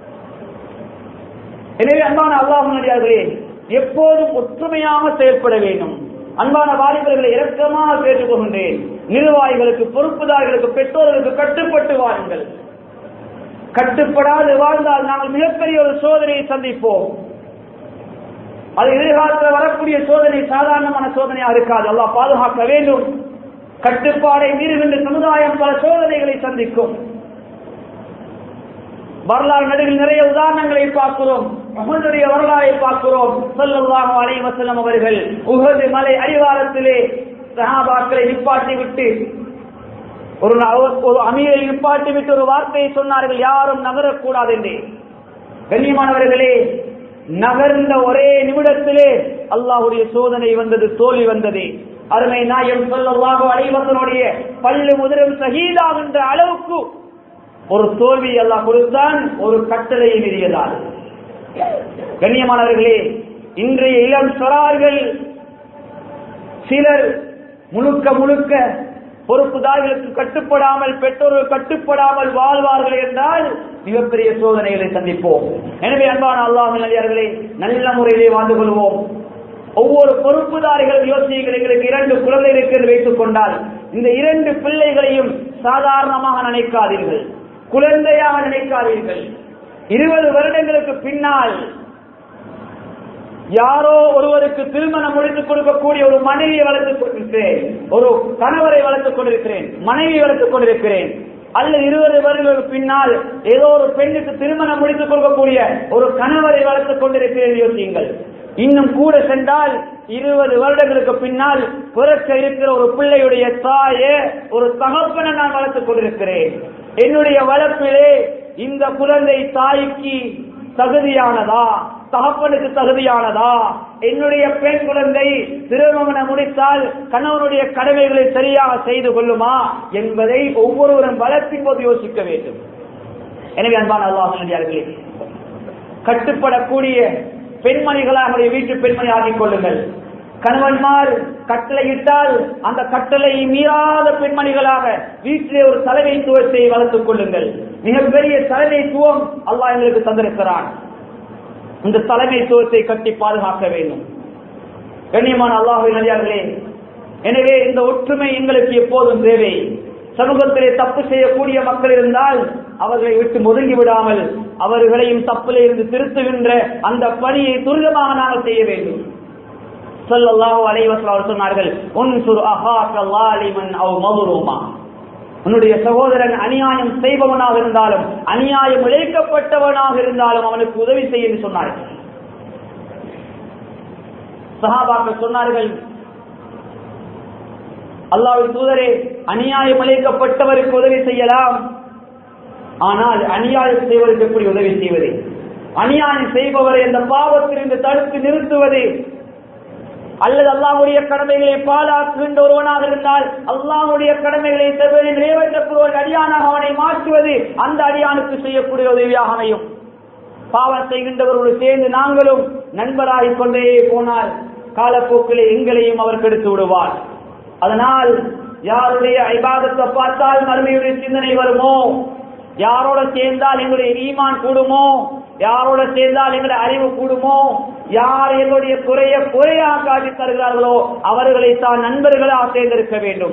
எனவே அன்பான அல்லாஹ்விலே, எப்போதும் ஒற்றுமையாக செயல்பட வேண்டும். அன்பான வாலிபர்களை இரக்கமாக கேட்டுக்கொள்கின்றேன். நிர்வாகிகளுக்கு, பொறுப்புதாரிகளுக்கு, பெற்றோர்களுக்கு கட்டுப்பட்டு வாருங்கள். கட்டுப்படாது வாழ்ந்தால் நாங்கள் மிகப்பெரிய ஒரு சோதனையை சந்திப்போம். அது எதிர்காலத்தில் வரக்கூடிய சோதனை சாதாரணமான சோதனையாக இருக்காது. அல்லாஹ் பாதுகாக்க வேண்டும். கட்டுப்பாடை மீறுகின்ற சமுதாயம் பல சோதனைகளை சந்திக்கும். வரலாறு நடுவில் நிறைய உதாரணங்களை பார்க்கிறோம். உஹதுடைய வரலாறை பார்க்கிறோம். ஸல்லல்லாஹு அலைஹி வஸல்லம் அவர்கள் உஹது மலை அடிவாரத்திலே சஹாபாக்களை நிப்பாட்டி விட்டு, ஒரு அமீரை நிப்பாட்டி விட்டு ஒரு வார்த்தையை சொன்னார்கள், யாரும் நகரக்கூடாது என்று. கண்ணியமானவர்களே, நகர்ந்த ஒரே நிமிடத்திலே அல்லாஹ்வுடைய சோதனை வந்தது, தோல்வி வந்தது. அருமை நாயகம் ஸல்லல்லாஹு அலைஹி வஸல்லம் பல்லு முதலும் ஷஹீதாகின்ற அளவுக்கு ஒரு தோல்வி அல்லாஹ் கொடுத்தான், ஒரு கட்டளையை மீறியதால். கண்ணியமானவர்களே, இன்றைய இளம் சொரார்கள் சிலர் முழுக்க முழுக்க பொறுப்புதாரிகளுக்கு கட்டுப்படாமல், பெற்றோர்கள் கட்டுப்படாமல் வாழ்வார்கள் என்றால் மிகப்பெரிய சோதனைகளை சந்திப்போம். எனவே அன்பான அல்லாஹ்வின் நல்லடியார்களே, நல்ல முறையிலே வாழ்ந்து கொள்வோம். ஒவ்வொரு பொறுப்புதாரிகளும் யோசியுங்கள், எங்களுக்கு 2 குழந்தை இருக்கிறது வைத்துக் கொண்டால் இந்த 2 பிள்ளைகளையும் சாதாரணமாக நினைக்காதீர்கள், குழந்தையாக நினைக்காதீர்கள். 20 வருடங்களுக்கு பின்னால் யாரோ ஒருவருக்கு திருமணம் முடித்துக் கொடுக்கக்கூடிய ஒரு மனைவியை வளர்த்துக் கொண்டிருக்கிறேன், ஒரு கணவரை வளர்த்துக் கொண்டிருக்கிறேன், மனைவி வளர்த்துக் கொண்டிருக்கிறேன். அல்லது 20 வருடங்களுக்கு பின்னால் ஏதோ ஒரு பெண்ணுக்கு திருமணம் முடித்துக் கொடுக்கக்கூடிய ஒரு கணவரை வளர்த்துக் கொண்டிருக்கிறேன் யோசியுங்கள். இன்னும் கூட சென்றால் 20 வருடங்களுக்கு பின்னால் பிறக்க இருக்கிற ஒரு பிள்ளையுடைய தாயை, ஒரு தகப்பனை நான் வளர்த்துக் கொண்டிருக்கிறேன். என்னுடைய வளர்ப்பிலே இந்த குழந்தை தாய்க்கு தகுதியானதா, தகப்பனுக்கு தகுதியானதா? என்னுடைய பெண் குழந்தை திருமணம் முடித்தால் கணவனுடைய கடமைகளை சரியாக செய்து கொள்ளுமா என்பதை ஒவ்வொருவரும் வளர்ப்பின் போது யோசிக்க வேண்டும். எனவே அன்பான அல்லாஹ்வின் நல்லடியார்களே, கட்டுப்படக்கூடிய பெண்மணிகளாக வீட்டு பெண்மணி ஆகிக் கொள்ளுங்கள். கணவன்மார் கட்டளையிட்டால் அந்த கட்டளை மீறாத பெண்மணிகளாக வீட்டிலே ஒரு தலைமைத்துவத்தை வளர்த்துக் கொள்ளுங்கள். மிகப்பெரிய தலைமைத்துவம் அல்லாஹ் எங்களுக்கு தந்திருக்கிறான். இந்த தலைமைத்துவத்தை கட்டி பாதுகாக்க வேண்டும். கண்ணியமான அல்லாஹ்வின் நல்லடியார்களே, எனவே இந்த ஒற்றுமை எங்களுக்கு எப்போதும் தேவை. சமூகத்திலே தப்பு செய்யக்கூடிய மக்கள் இருந்தால் அவர்களை விட்டு ஒதுங்கி விடாமல் அவர்களையும் தப்பிலே இருந்து திருத்துகின்ற அந்த பணியை துரிதமாக நாங்கள் செய்ய வேண்டும். ஸல்லல்லாஹு அலைஹி வஸல்லம் சொன்னார்கள், உன்சுர் அஹாக லாலிமன் அவ் மதுரூமா, உன்னுடைய சகோதரன் அநியாயம் செய்பவனாக இருந்தாலும் அநியாயம் இழைக்கப்பட்டவனாக இருந்தாலும் அவனுக்கு உதவி செய்ய என்று சொன்னார்கள். சஹாபாக்கள் சொன்னார்கள், அல்லாஹ்வின் தூதரே, அநியாயம் இழைக்கப்பட்டவருக்கு உதவி செய்யலாம், ஆனால் அநியாயம் செய்வதற்கு எப்படி உதவி செய்வது? அநியாயம் செய்பவரை அந்த பாவத்திலிருந்து தடுத்து நிறுத்துவது, அல்லது அல்லாஹ்வுடைய கடமைகளை பாழாக்குகின்ற ஒருவனாக இருந்தால் அல்லாஹ்வுடைய கடமைகளை நிறைவேற்றக்கூடிய அடியானாக அவனை மாற்றுவது அந்த அடியானுக்கு செய்யக்கூடிய உதவியாக அமையும். பாவம் செய்கின்றவர்களோடு சேர்ந்து நாங்களும் நண்பராகிக் கொண்டே போனால் காலப்போக்கிலே எங்களையும் அவர் கெடுத்து விடுவார். அதனால் யாருடைய இபாதத்தை பார்த்தால் மறுமையுடைய சிந்தனை வருமோ, யாரோட சேர்ந்தால் எங்களுடைய ஈமான் கூடுமோ, யாரோட சேர்ந்தால் எங்களுடைய அறிவு கூடுமோ, யார் எங்களுடைய குறையாக காட்டி தருகிறார்களோ அவர்களை தான் நண்பர்களாக தேர்ந்தெடுக்க வேண்டும்.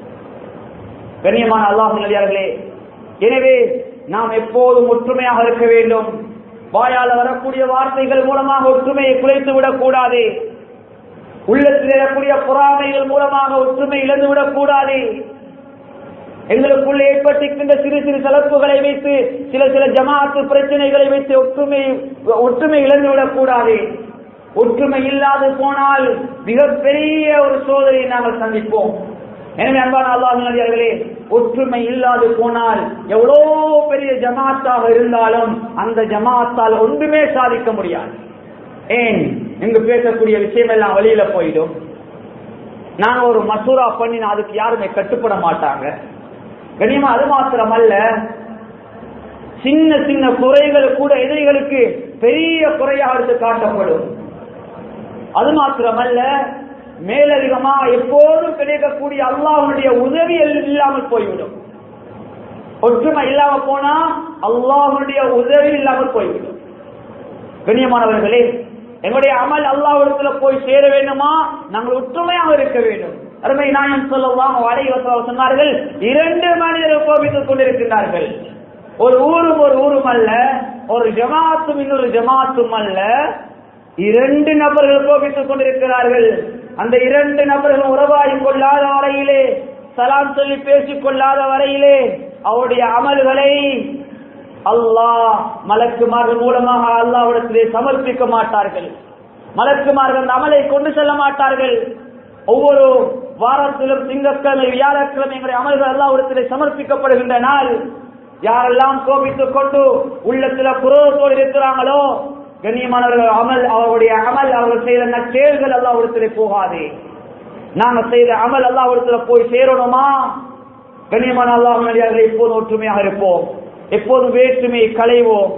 கண்ணியமான அல்லாஹ்வின் நல்லடியார்களே, எனவே நாம் எப்போதும் ஒற்றுமையாக இருக்க வேண்டும். வாயால் வரக்கூடிய வார்த்தைகள் மூலமாக ஒற்றுமையை குலைத்து விடக் கூடாது. உள்ளத்தில் எழக்கூடிய பொறாமைகள் மூலமாக ஒற்றுமை இழந்துவிடக் கூடாது. எங்களுக்குள்ளே ஏற்பட்டிருக்கின்ற சிறு சிறு கலப்புகளை வைத்து சில ஜமாஅத்து பிரச்சனைகளை வைத்து ஒற்றுமை இழந்துவிடக் கூடாது. ஒற்றுமை இல்லாது போனால் மிகப்பெரிய ஒரு சோதனையை நாங்கள் சந்திப்போம். எனவே அன்பான அல்லாஹ்வின் நல்லடியார்களே, ஒற்றுமை இல்லாது போனால் எவ்வளோ பெரிய ஜமாத்தாக இருந்தாலும் அந்த ஜமாத்தால் ஒன்றுமே சாதிக்க முடியாது. ஏன், இங்கு பேசக்கூடிய விஷயம் எல்லாம் வழியில போயிடும். நாங்க ஒரு மசூரா பண்ணி அதுக்கு யாருமே கட்டுப்பட மாட்டாங்க. கண்ணியமா, அது மாத்திரமல்ல, சின்ன சின்ன குறைகள் கூட எதிரிகளுக்கு பெரிய குறையாக எடுத்து காட்டப்படும். அது மாத்திரமல்ல, மேலதிகமா எப்போதும் கிடைக்கக்கூடிய அல்லாஹ்வுடைய உதவி இல்லாமல் போய்விடும். ஒற்றுமை இல்லாம போனா அல்லாஹ்வுடைய உதவி இல்லாமல் போய்விடும். கண்ணியமானவர்களே, எங்களுடைய அமல் அல்லாஹ்விடத்துல போய் சேர வேண்டுமா, நாங்கள் ஒற்றுமையாக இருக்க வேண்டும். அருமை நாயகம் ஸல்லல்லாஹு அலைஹி வஸல்லம் சொன்னார்கள், இரண்டு மனிதர்கள் கோபித்துக் கொண்டிருக்கிறார்கள். ஒரு ஊரும் அல்ல, ஒரு ஜமாத்தும் இன்னொரு ஜமாத்தும் அல்ல, இரண்டு நபர்கள் கோபித்துக் கொண்டிருக்கிறார்கள். அந்த இரண்டு நபர்கள் உறவாடிக் கொள்ளாத வரையிலே, சலாம் சொல்லி பேசிக் கொள்ளாத வரையிலே அவருடைய அமல்களை அல்லாஹ் மலக்குமார்கள் மூலமாக அல்லாஹ்விடத்திலே சமர்ப்பிக்க மாட்டார்கள். மலக்குமார்கள் அந்த அமலை கொண்டு செல்ல மாட்டார்கள். ஒவ்வொரு வாரத்திலும் திங்கட்கிழமை வியாழக்கிழமை எங்களுடைய அமல்கள் அல்லாஹ்விடத்திலே சமர்ப்பிக்கப்படுகின்ற நாள். யாரெல்லாம் கோபித்துக் கொண்டு உள்ளத்துல குரோதத்தோடு இருக்கிறாங்களோ, கண்ணியமானவர்கள், அவருடைய அமல், அவர்கள் செய்த நற்செயல்கள் அல்லாஹ்விடத்திலே போகாது. நாங்க செய்த அமல் அல்லாஹ்விடத்திலே போய் சேரணுமா? கண்ணியமான அல்லாஹ்வின் நல்லடியார்களே, எப்போது ஒற்றுமையாக இருப்போம், எப்போது வேற்றுமையை களைவோம்.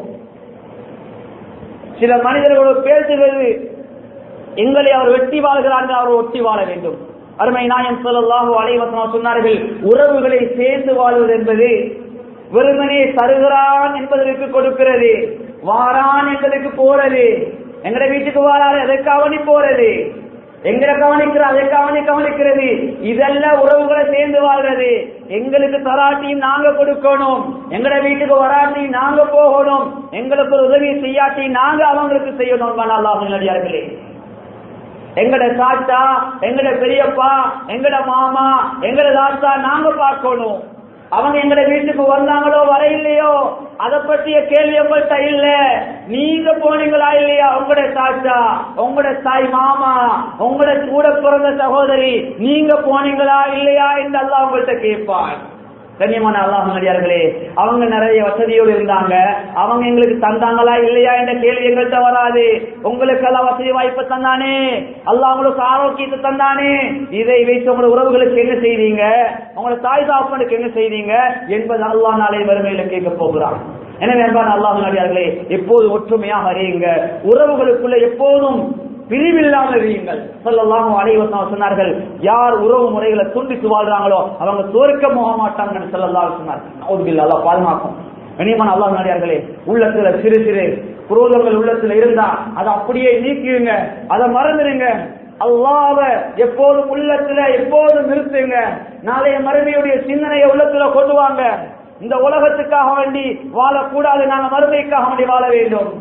சில மனிதர்களோடு பேசுகிறது, எங்களை அவர் வெட்டி வாழ்கிறார்கள், அவர் ஒட்டி வாழ வேண்டும். அருமை நாயகம் ஸல்லல்லாஹு அலைஹி வஸல்லம் சொன்னார்கள், உறவுகளை சேர்ந்து வாழ்வது என்பது வெறுமனே தருகிறான் என்பதற்கு கொடுக்கிறது, வாரான் என்பதற்கு போறது. எங்கட வீட்டுக்கு வாராரு, அதற்காக நீ போறது, எங்களை கவனிக்கிற அதற்காக கவனிக்கிறது. இதெல்லாம் உறவுகளை சேர்ந்து வாழ்றது. எங்களுக்கு தராட்டியும் நாங்க கொடுக்கணும், எங்கட வீட்டுக்கு வராட்டி நாங்க போகணும், எங்களுக்கு ஒரு உதவி செய்யாட்டி நாங்க அவங்களுக்கு செய்யணும். அல்லாஹ்வின் நல்லடியார்களே, எங்கட தாத்தா, எங்கட பெரியப்பா, எங்கட மாமா, எங்கட தாத்தா நாங்க பார்க்கணும். அவங்க எங்கட வீட்டுக்கு வந்தாங்களோ வர இல்லையோ அதை பற்றிய கேள்வி உங்கள்கிட்ட இல்ல. நீங்க போனீங்களா இல்லையா, உங்களோட தாத்தா, உங்களோட தாய் மாமா, உங்களோட கூட பிறந்த சகோதரி நீங்க போனீங்களா இல்லையா என்று அல்லாஹ் உங்கள்கிட்ட கேட்பான். கண்ணியமான அல்லாஹ்வின் நல்லடியார்களே, அவங்க நிறைய வசதியோடு இருந்தாங்க, அவங்க எங்களுக்கு தந்தாங்களா இல்லையா என்ற கேள்வி எங்கள்கிட்ட வராது. உங்களுக்கு எல்லாம் வசதி வாய்ப்பு தந்தானே, அல்லாஹ் உங்களுக்கு ஆரோக்கியத்தை தந்தானே, இதை வைத்து உங்களோட உறவுகளுக்கு என்ன செய்தீங்க, உங்களோட தாய் தாப்பனுக்கு என்ன செய்தீங்க என்பது அல்லாஹ் நாளை வறுமையில கேட்க போகிறான். எனவே அன்பான அல்லாஹ்வின் நல்லடியார்களே, எப்போது ஒற்றுமையாக அறியுங்க, உறவுகளுக்குள்ள எப்போதும் பிரிவில்லாமல் இருங்கள். ஸல்லல்லாஹு அலைஹி வஸல்லம் சொன்னார்கள், யார் உறவு முறைகளை துண்டித்து வாழ்றாங்களோ அவங்க சொர்க்கம் போக மாட்டாங்க ஸல்லல்லாஹு அலைஹி வஸல்லம். அவுதுபில்லாஹ், அல்லாஹ் பாதுகாக்கும். கண்ணியமான அல்லாஹ்வின் நல்லடியார்களே, உள்ளத்துல சிறு சிறு குரோதங்கள் உள்ளத்துல இருந்தா அதை அப்படியே நீக்கிடுங்க, அதை மறந்துடுங்க. அல்லாஹ்வை எப்போதும் உள்ளத்துல எப்போதும் நிறுத்துங்க. நாளைய மறுமையுடைய சிந்தனையை உள்ளத்துல கொண்டு வாங்க. இந்த உலகத்துக்காக வேண்டி வாழக்கூடாது, நாங்க மறுமைக்காக வேண்டி வாழ வேண்டும்.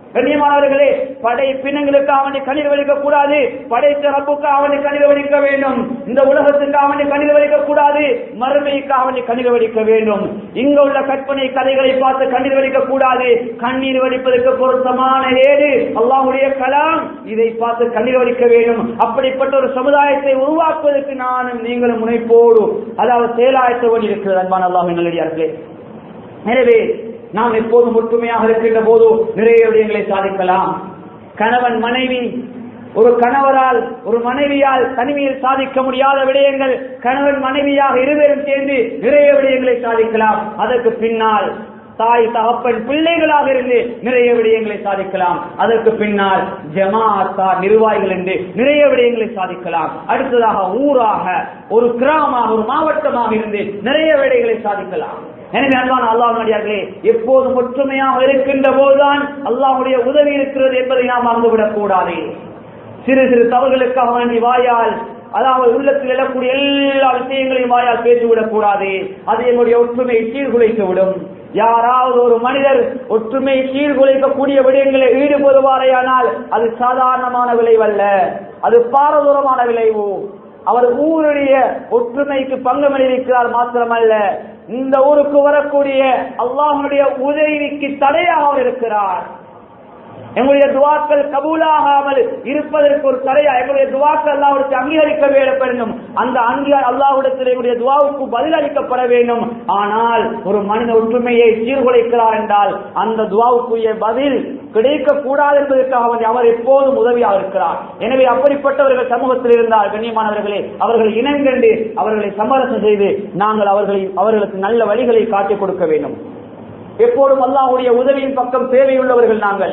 கண்ணியமானவர்களே, படைப்பினங்களுக்காக வேண்டி கண்ணீர் வலிக்க கூடாது, படைத்த ரப்புக்காக வேண்டி கண்ணீர் வலிக்க வேண்டும். இந்த உலகத்துக்காக வேண்டி கண்ணீர் வலிக்க கூடாது, மறுமைக்காக வேண்டி கண்ணீர் வலிக்க வேண்டும். இங்க உள்ள கற்பனை கதைகளை பார்த்து கண்ணீர் வலிக்க கூடாது. கண்ணீர் வலிப்பதற்கு பொருத்தமான ஏடு அல்லாஹ்வுடைய கலாம், இதை பார்த்து கண்ணீர் வலிக்க வேண்டும். அப்படிப்பட்ட ஒரு சமுதாயத்தை உருவாக்குவதற்கு நானும் நீங்களும் முனைப்போடு அதாவது செயலாயத்தோடு இருக்கிறது. அன்பான அல்லாஹ்வின் நல்லடியார்களே, எனவே நாம் எப்போதும் ஒற்றுமையாக இருக்கின்ற போது நிறைய விடயங்களை சாதிக்கலாம். கணவன் மனைவி, ஒரு கணவரால் ஒரு மனைவியால் தனிமையில் சாதிக்க முடியாத விடயங்கள் கணவன் மனைவியாக இருவரும் சேர்ந்து நிறைய விடயங்களை சாதிக்கலாம். அதற்கு பின்னால் தாய் தகப்பன் பிள்ளைகளாக இருந்து நிறைய விடயங்களை சாதிக்கலாம். அதற்கு பின்னால் ஜமாஅத்தா நிர்வாகிகள் என்று நிறைய விடயங்களை சாதிக்கலாம். அடுத்ததாக ஊராக, ஒரு கிராமமாக, ஒரு மாவட்டமாக இருந்து நிறைய விடயங்களை சாதிக்கலாம். எனவே அன்பான அல்லாஹ்வுடையவர்களே, எப்போதும் ஒற்றுமையாக இருக்கின்ற போதுதான் அல்லாஹ்வுடைய உதவி இருக்கிறது என்பதை நாம் மறந்துவிடக் கூடாது. சிறு சிறு தவறுகளுக்காக வேண்டி வாயால் அதாவது உள்ளத்தில் எழக்கூடிய எல்லா விஷயங்களையும் வாயால் பேசிவிடக் கூடாது. அது எங்களுடைய ஒற்றுமையை சீர்குலைத்து விடும். யாராவது ஒரு மனிதர் ஒற்றுமை சீர்குலைக்கக்கூடிய விடயங்களை ஈடுபடுவாரையானால் அது சாதாரணமான விளைவல்ல, அது பாரதூரமான விளைவு. அவர் ஊருடைய ஒற்றுமைக்கு பங்கு விளைவிக்கிறார் மாத்திரமல்ல, இந்த ஊருக்கு வரக்கூடிய அல்லாஹ்வுடைய உதவிக்கு தடையாக அவர் இருக்கிறார். எங்களுடைய துவாக்கள் கபூலாகாமல் இருப்பதற்கு ஒரு தடையா, எங்களுடைய துவாக்கள் அல்லாஹ்வுக்கு அங்கீகரிக்க வேண்டும். அந்த அல்லாஹ்விடத்தில் எங்களுடைய துவாவுக்கு பதில் அளிக்கப்பட வேண்டும். ஆனால் ஒரு மனித ஒற்றுமையை சீர்குலைக்கிறார் என்றால் அந்த துவாவுக்குரிய பதில் கிடைக்க கூடாது என்பதற்காக அவர் எப்போதும் உதவியாக இருக்கிறார். எனவே அப்படிப்பட்டவர்கள் சமூகத்தில் இருந்தால் கண்ணியமானவர்களே, அவர்கள் இனங்கண்டு அவர்களை சமரசம் செய்து நாங்கள் அவர்களுக்கு நல்ல வழிகளை காட்டிக் கொடுக்க வேண்டும். எப்போதும் அல்லாஹ்வுடைய உதவியின் பக்கம் தேவையுள்ளவர்கள் நாங்கள்.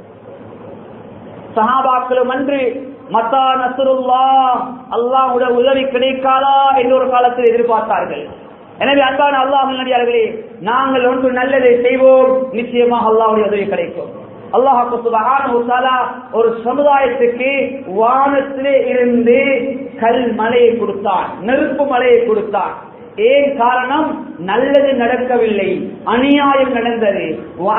சஹாபாக்களும் அன்று மத்தா நஸ்ருல்லாஹ், அல்லாஹ்வுடைய உதவி கிடைக்காதா என்று ஒரு காலத்தில் எதிர்பார்த்தார்கள். எனவே அன்பான அல்லாஹ்வின் நல்லடியார்களே, நாங்கள் ஒன்று நல்லதை செய்வோம், நிச்சயமாக அல்லாஹ்வுடைய உதவி கிடைக்கும். அல்லாஹ் சுப்ஹானஹு வ தஆலா ஒரு சமுதாயத்துக்கு வானத்திலே இருந்து கல் மலையை கொடுத்தான், நெருப்பு மலையை கொடுத்தான். ஏன் காரணம்? நல்லது நடக்கவில்லை, அநியாயம் நடந்தது.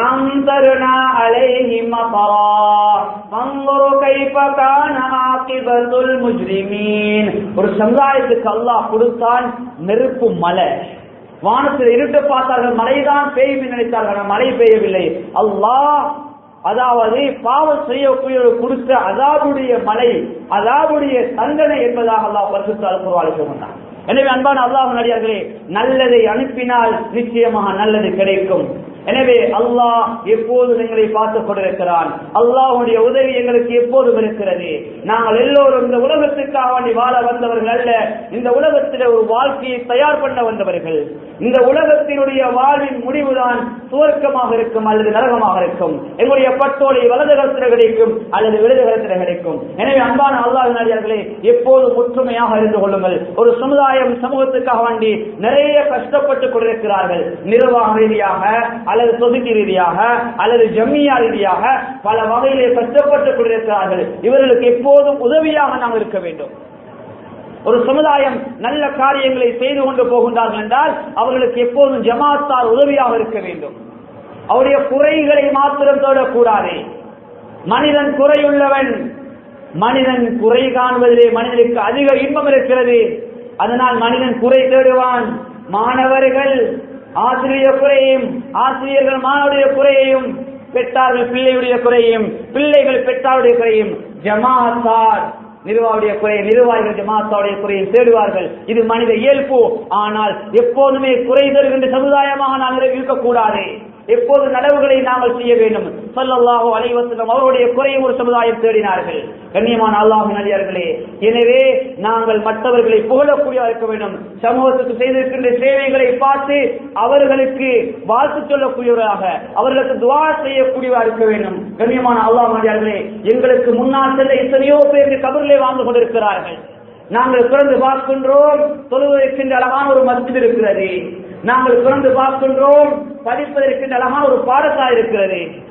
ஒரு சமுதாயத்துக்கு அல்லாஹ் கொடுத்தான் நெருப்பு மலை. வானத்தில் இருட்ட பார்த்தார்கள், மழைதான் பெய்யும் நினைத்தார்கள், மழை பெய்யவில்லை. அல்லாஹ் அதாவது பாவம் செய்யக்கூடிய கொடுத்த அதாவுடைய மலை, அதாவுடைய தண்டனை என்பதாக அல்லாஹ் பரிசுத்த அல்-குர்ஆனில் சொன்னார். எனவே அன்பான அல்லாஹ்வின் அடியார்களே, நல்லதை அனுப்பினால் நிச்சயமாக நல்லது கிடைக்கும். எனவே அல்லாஹ் எப்போதும் எங்களை பார்த்துக் கொண்டிருக்கிறான். அல்லாஹ்வுடைய உதவி எங்களுக்கு எப்போதும் இருக்கிறது. நாங்கள் எல்லோரும் இந்த உலகத்திற்காக வேண்டி வாழ வந்தவர்கள் அல்ல, இந்த உலகத்தில் ஒரு வாழ்க்கையை தயார் பண்ண வந்தவர்கள். இந்த உலகத்தினுடைய வாழ்வின் முடிவுதான் சுவர்க்கமாக இருக்கும் அல்லது நரகமாக இருக்கும். எங்களுடைய பட்டோலை வலதுகரத்தில் கிடைக்கும் அல்லது இடதுகரத்தில் கிடைக்கும். எனவே அன்பான அல்லாஹ்வின் அடியார்களே, எப்போதும் ஒற்றுமையாக இருந்து கொள்ளுங்கள். ஒரு சமுதாயம் சமூகத்துக்காக வேண்டி நிறைய கஷ்டப்பட்டுக் கொண்டிருக்கிறார்கள். நிர்வாக ரீதியாக அல்லது சொதுக்கி ரீதியாக அல்லது ஜம்மியா ரீதியாக பல வகையிலே கஷ்டப்பட்டுக் கொண்டிருக்கிறார்கள். இவர்களுக்கு எப்போதும் உதவியாக நாம் இருக்க வேண்டும். ஒரு சமுதாயம் நல்ல காரியங்களை செய்து கொண்டு போகின்றார்கள் என்றால் அவர்களுக்கு எப்போதும் ஜமாத்தார் உதவியாக இருக்க வேண்டும். அவருடைய குறைகளை மாத்திரம் தேடக்கூடாது. மனிதன் குறையுள்ளவன், மனிதன் குறை காணுவதிலே மனிதனுக்கு அதிக இன்பம் இருக்கிறது. அதனால் மனிதன் குறை தேடுவான். மாணவர்கள் ஆசிரியர் குறையும், ஆசிரியர்கள் மாணவருடைய குறையையும், பெற்றார்கள் பிள்ளையுடைய குறையும், பிள்ளைகள் பெற்றாருடைய குறையும், ஜமாத்தார் நிர்வாகிய குறை, நிர்வாகிகள் ஜமாத்தாவுடைய குறையை தேடுவார்கள். இது மனித இயல்பு. ஆனால் எப்போதுமே குறை தருகின்ற சமுதாயமாக நாங்கள் இருக்கக்கூடாது. எப்போது நடவுகளை நாங்கள் செய்ய வேண்டும். ஸல்லல்லாஹு அலைஹி வஸல்லம் அவருடைய குறையை ஒரு சமுதாயம் தேடினார்கள். கண்ணியமான அல்லாஹ்வின் அடியார்களே, எனவே நாங்கள் மற்றவர்களை புகழக்கூடியவராக இருக்க வேண்டும். சமூகத்துக்கு செய்திருக்கின்ற சேவைகளை பார்த்து அவர்களுக்கு வாழ்த்து சொல்லக்கூடியவராக, அவர்களுக்கு துஆ செய்யக்கூடியவராக இருக்க வேண்டும். கண்ணியமான அல்லாஹ்வின் அடியார்களே, எங்களுக்கு முன்னால் சென்ற எத்தனையோ பேர் கபரிலே வாழ்ந்து கொண்டிருக்கிறார்கள். நாங்கள் பிறந்து பார்க்கின்றோம், தொழுவதற்கின்ற அழகான ஒரு மஸ்ஜித் இருக்கிறது. நாங்கள் பிறந்து பார்க்கின்றோம், படிப்பதற்கின்ற அழகான ஒரு பாடசாலை இருக்கிறது.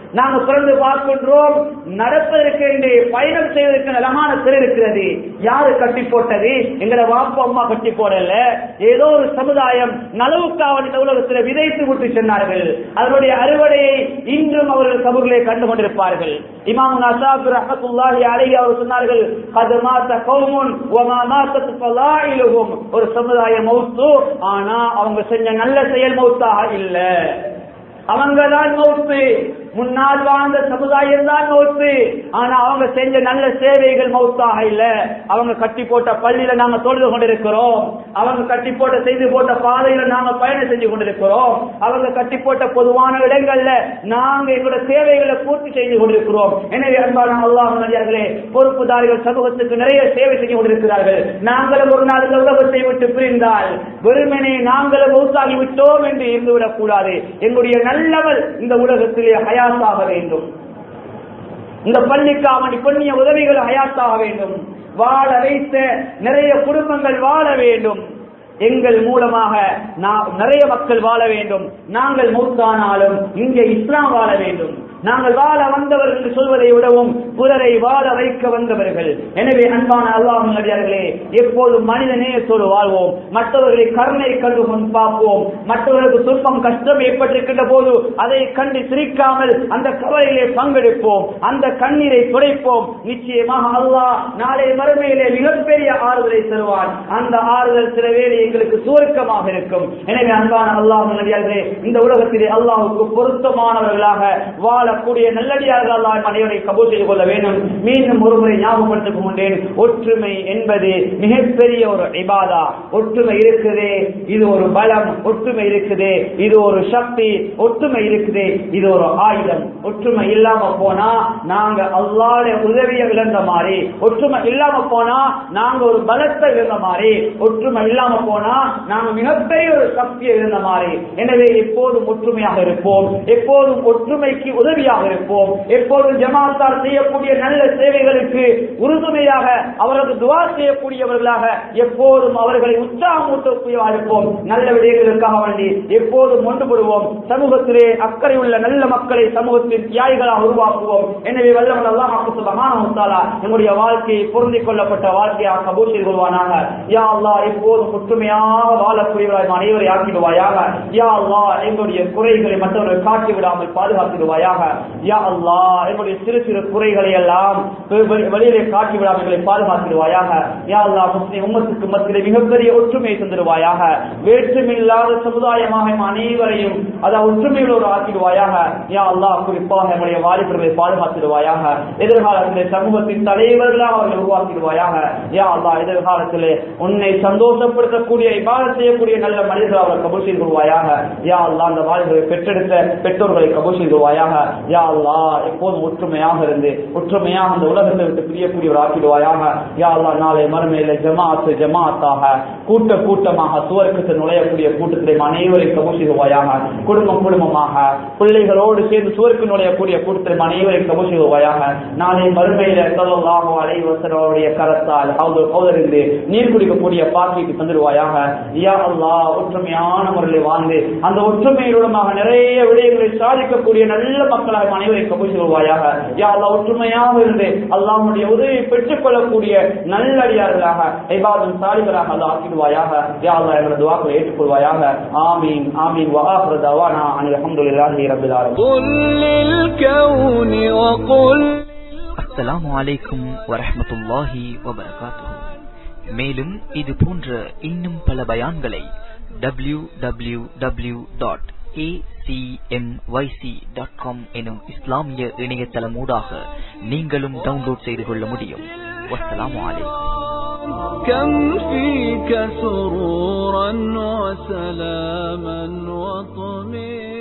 நாங்கள் பிறந்து பார்க்கின்றோம், நடப்பதற்கு என்று பயணம் செய்வதற்கு அழகான திரு இருக்கிறது. யாரு கட்டி போட்டது? எங்களை வாப்பா அம்மா கட்டி போடல. ஏதோ ஒரு சமுதாயம் நலவுக்காக இந்த உலகத்தில் விதைத்து விட்டு சென்றார்கள். அதனுடைய அறுவடையை இன்றும் அவர்கள் கபூரிலே கண்டு கொண்டிருப்பார்கள். இமாம் நஸாபி ரஹ்மத்துல்லாஹி அலைஹி அவர் சொன்னார்கள், கத் மாத கௌமுன் வமா மாதத் ஃபலாயிலுஹும். ஒரு சமுதாயம் மௌத்து, ஆனா அவங்க செஞ்ச நல்ல செயல் மௌத்தாக இல்ல. அவங்கதான் மௌத்து. முன்னால் வாழ்ந்த சமுதாயம் தான் மௌத்து, ஆனா அவங்க செஞ்ச நல்ல சேவைகள் மௌத்தாக இல்ல. அவங்க கட்டி போட்ட பள்ளியில நாங்க தொழுது கொண்டிருக்கிறோம், அவங்க கட்டி போட்ட செய்து போட்ட பாதையில நாங்க பயணம் செஞ்சு கொண்டிருக்கிறோம், அவங்க கட்டி போட்ட பொதுவான இடங்கள்ல நாங்க எங்களோட சேவைகளை பூர்த்தி செய்து கொண்டிருக்கிறோம். எனவே அன்பான அல்லாஹ் நல்லடியார்களே, பொறுப்புதாரிகள் சமூகத்துக்கு நிறைய சேவை செய்து கொண்டிருக்கிறார்கள். நாங்களும் ஒரு நாள் இந்த உலகத்தை விட்டு பிரிந்தால் வெறுமனே நாங்களும் மௌத்தாகி விட்டோம் என்று இருந்துவிடக் கூடாது. எங்களுடைய நல்லவள் இந்த உலகத்திலே ஹயாத்தாக வேண்டும். இந்த பள்ளிக்காக பொன்னிய உதவிகள் ஹயாத்தாக வேண்டும். வாழ வைத்த நிறைய குடும்பங்கள் வாழ வேண்டும். எங்கள் மூலமாக நிறைய மக்கள் வாழ வேண்டும். நாங்கள் மௌத்தானாலும் இங்கே இஸ்லாம் வாழ வேண்டும். நாங்கள் வாழ வந்தவர்கள் என்று சொல்வதை விடவும் பிறரை வாழ வைக்க வந்தவர்கள். எனவே அன்பான அல்லாஹ் நல்லடியார்களே, எப்போதும் மனித நேயத்தோடு வாழ்வோம். மற்றவர்களை கருணை கண்டு பார்ப்போம். மற்றவர்களுக்கு துன்பம் கஷ்டம் ஏற்பட்டிருக்கின்ற போது அதை கண்டு சிரிக்காமல் அந்த கவலையிலே பங்கெடுப்போம், அந்த கண்ணீரை துடைப்போம். நிச்சயமாக அல்லாஹ் நாளை மறுமையிலே மிகப்பெரிய ஆறுதலை தருவான். அந்த ஆறுதல் சில வேளை எங்களுக்கு சுவர்க்கமாக இருக்கும். எனவே அன்பான அல்லாஹ் நல்லடியார்களே, இந்த உலகத்திலே அல்லாஹ்வுக்கு பொருத்தமானவர்களாக வாழக்கூடிய நல்லடியார்கள் அல்லாஹ் அனைவரை கபூல் செய்து கொள்ள வேண்டும். மீண்டும் ஒருமுறை ஞாபகப்படுத்திக் கொண்டேன், ஒற்றுமை என்பது மிகப்பெரிய ஒரு இபாதா. ஒற்றுமை இருக்குதே, இது ஒரு பலம். ஒற்றுமை இருக்குதே, இது ஒரு சக்தி. ஒற்றுமை இருக்குதே, இது ஒரு ஆயுதம். ஒற்றுமை இல்லாம போனா நாங்க அல்லாஹ்வுடைய உதவியை இழந்த மாதிரி, ஒற்றுமை இல்லாம போனா நாங்க ஒரு பலத்தை இழந்த மாதிரி, ஒற்றுமை இல்லாம போனா நாங்க மிகப்பெரிய ஒரு சக்தியை இழந்த மாதிரி. எனவே எப்போதும் ஒற்றுமையாக இருப்போம், எப்போதும் ஒற்றுமைக்கு உதவியாக இருப்போம், எப்போதும் ஜமாத்தார் செய்யக்கூடிய நல்ல சேவைகளுக்கு உறுதுணையாக அவர்களுக்கு துஆ செய்யக்கூடியவர்களாக எப்போதும் அவர்களை உற்சாகமூட்டக்கூடியவர்களாக இருப்போம். நல்ல விடயங்களுக்காக வேண்டி எப்போதும் ஒன்றுபடுவோம். சமூகத்திலே அக்கறை உள்ள நல்ல மக்களை சமூகத்தின் தியாகிகளாக உருவாக்குவோம். எனவே வல்லவன் அல்லாஹ் சுப்ஹானஹு வ தஆலா நம்முடைய வாழ்க்கையை பொருந்திக் கொள்ளப்பட்ட வாழ்க்கையாக கபூல் செய்து கொள்வானாக. யா அல்லாஹ், எப்போதும் ஒற்றுமையாக வாழக்கூடியவராய் அனைவரை ஆக்கிடுவாயாக. யா அல்லாஹ், எங்களுடைய குறைகளை மற்றவர்கள் காட்டி விடாமல் பாதுகாத்திடுவாயாக. யா அல்லாஹ், எங்களுடைய சிறு சிறு குறைகளை எல்லாம் வெளியிலே காட்டி விடாமல் எங்களை பாதுகாத்திடுவாயாக. யா அல்லாஹ், முஸ்லிம் உம்மத்துக்கு மத்தியிலே மிகப்பெரிய ஒற்றுமையை தந்திடுவாயாக. வேற்றுமையில்லாத சமுதாயமாக அனைவரையும் அதாவது ஒற்றுமையோடு ஆக்கிடுவாயாக. யா அல்லாஹ், குறிப்பாக எங்களுடைய வாலிபர்களை பாதுகாத்திடுவாயாக. எதிர்காலத்திலே சமூகத்தின் தலைவர்களாக அவர்களை உருவாக்கிடுவாயாக. யா அல்லாஹ், எதிர்காலத்திலே உன்னை சந்தோஷப்படுத்தக்கூடிய இபாதத் செய்யக்கூடிய நல்ல மனிதர்கள் அவர்கள் கபூல் செய்து கொள்வாயாக. யா அல்லாஹ், அந்த வாலிபர்களை பெற்றெடுத்த பெற்றோர்களை கபூல் செய்து கொள்வாயாக. யா அல்லாஹ், எப்போதும் ஒற்றுமையாக இருந்து ஒற்றுமையாக அந்த உலகத்தை விட்டு பிரியக்கூடியவர் ஆக்கிடுவாயாக. யா அல்லாஹ், நாளை மறுமையில ஜமாத்தாக கூட்டமாக சுவர்க்கத்தில் நுழையக்கூடிய கூட்டத்திலே அனைவரை கபூல் செய்வாயாக. குடும்பமாக பிள்ளைகளோடு சேர்ந்து சுவர்க்கு நுழையக்கூடிய கூட்டத்திலே அனைவரை கபூல் செய்வாயாக. நாளை மறுமையில ஸல்லல்லாஹு அலைஹி வஸல்லம் கரத்தால் அவரிருந்து நீர் குடிக்கக்கூடிய பாக்கியத்தை தந்துடுவாயாக. யா அல்லாஹ், ஒற்றுமையான முறையில் வாழ்ந்து அந்த ஒற்றுமையுடனாக நிறைய விடயங்களை சாதிக்கக்கூடிய நல்ல மக்களாக அனைவரை கபூல் செய்வாயாக. யா அல்லாஹ், ஒற்றுமையாக இருந்து அல்லாஹ்வுடைய உதவியை பெற்றுக் கொள்ளக்கூடிய நல்லடியார்களாக இபாதத் சாலிஹ்களாக அல்லாஹ் ஆக்கிடுவாயாக. யா அல்லாஹ், எங்களது துஆக்களை ஏற்றுக்கொள்வாயாக. ஆமீன் ஆமீன். வ ஆகிரு தவானா அனில் ஹம்துலில்லாஹி ரப்பில் ஆலமீன். அஸ்ஸலாமு அலைக்கும் வரஹ்மத்துல்லாஹி வபரகாத்துஹு. மேலும் இது போன்ற இன்னும் பல பயான்களை www.acmyc.com எனும் இஸ்லாமிய இணையதளமூடாக நீங்களும் டவுன்லோட் செய்து கொள்ள முடியும். வஸ்ஸலாமு அலைக்கும். كم فيك سرورا وسلاما وطمئنا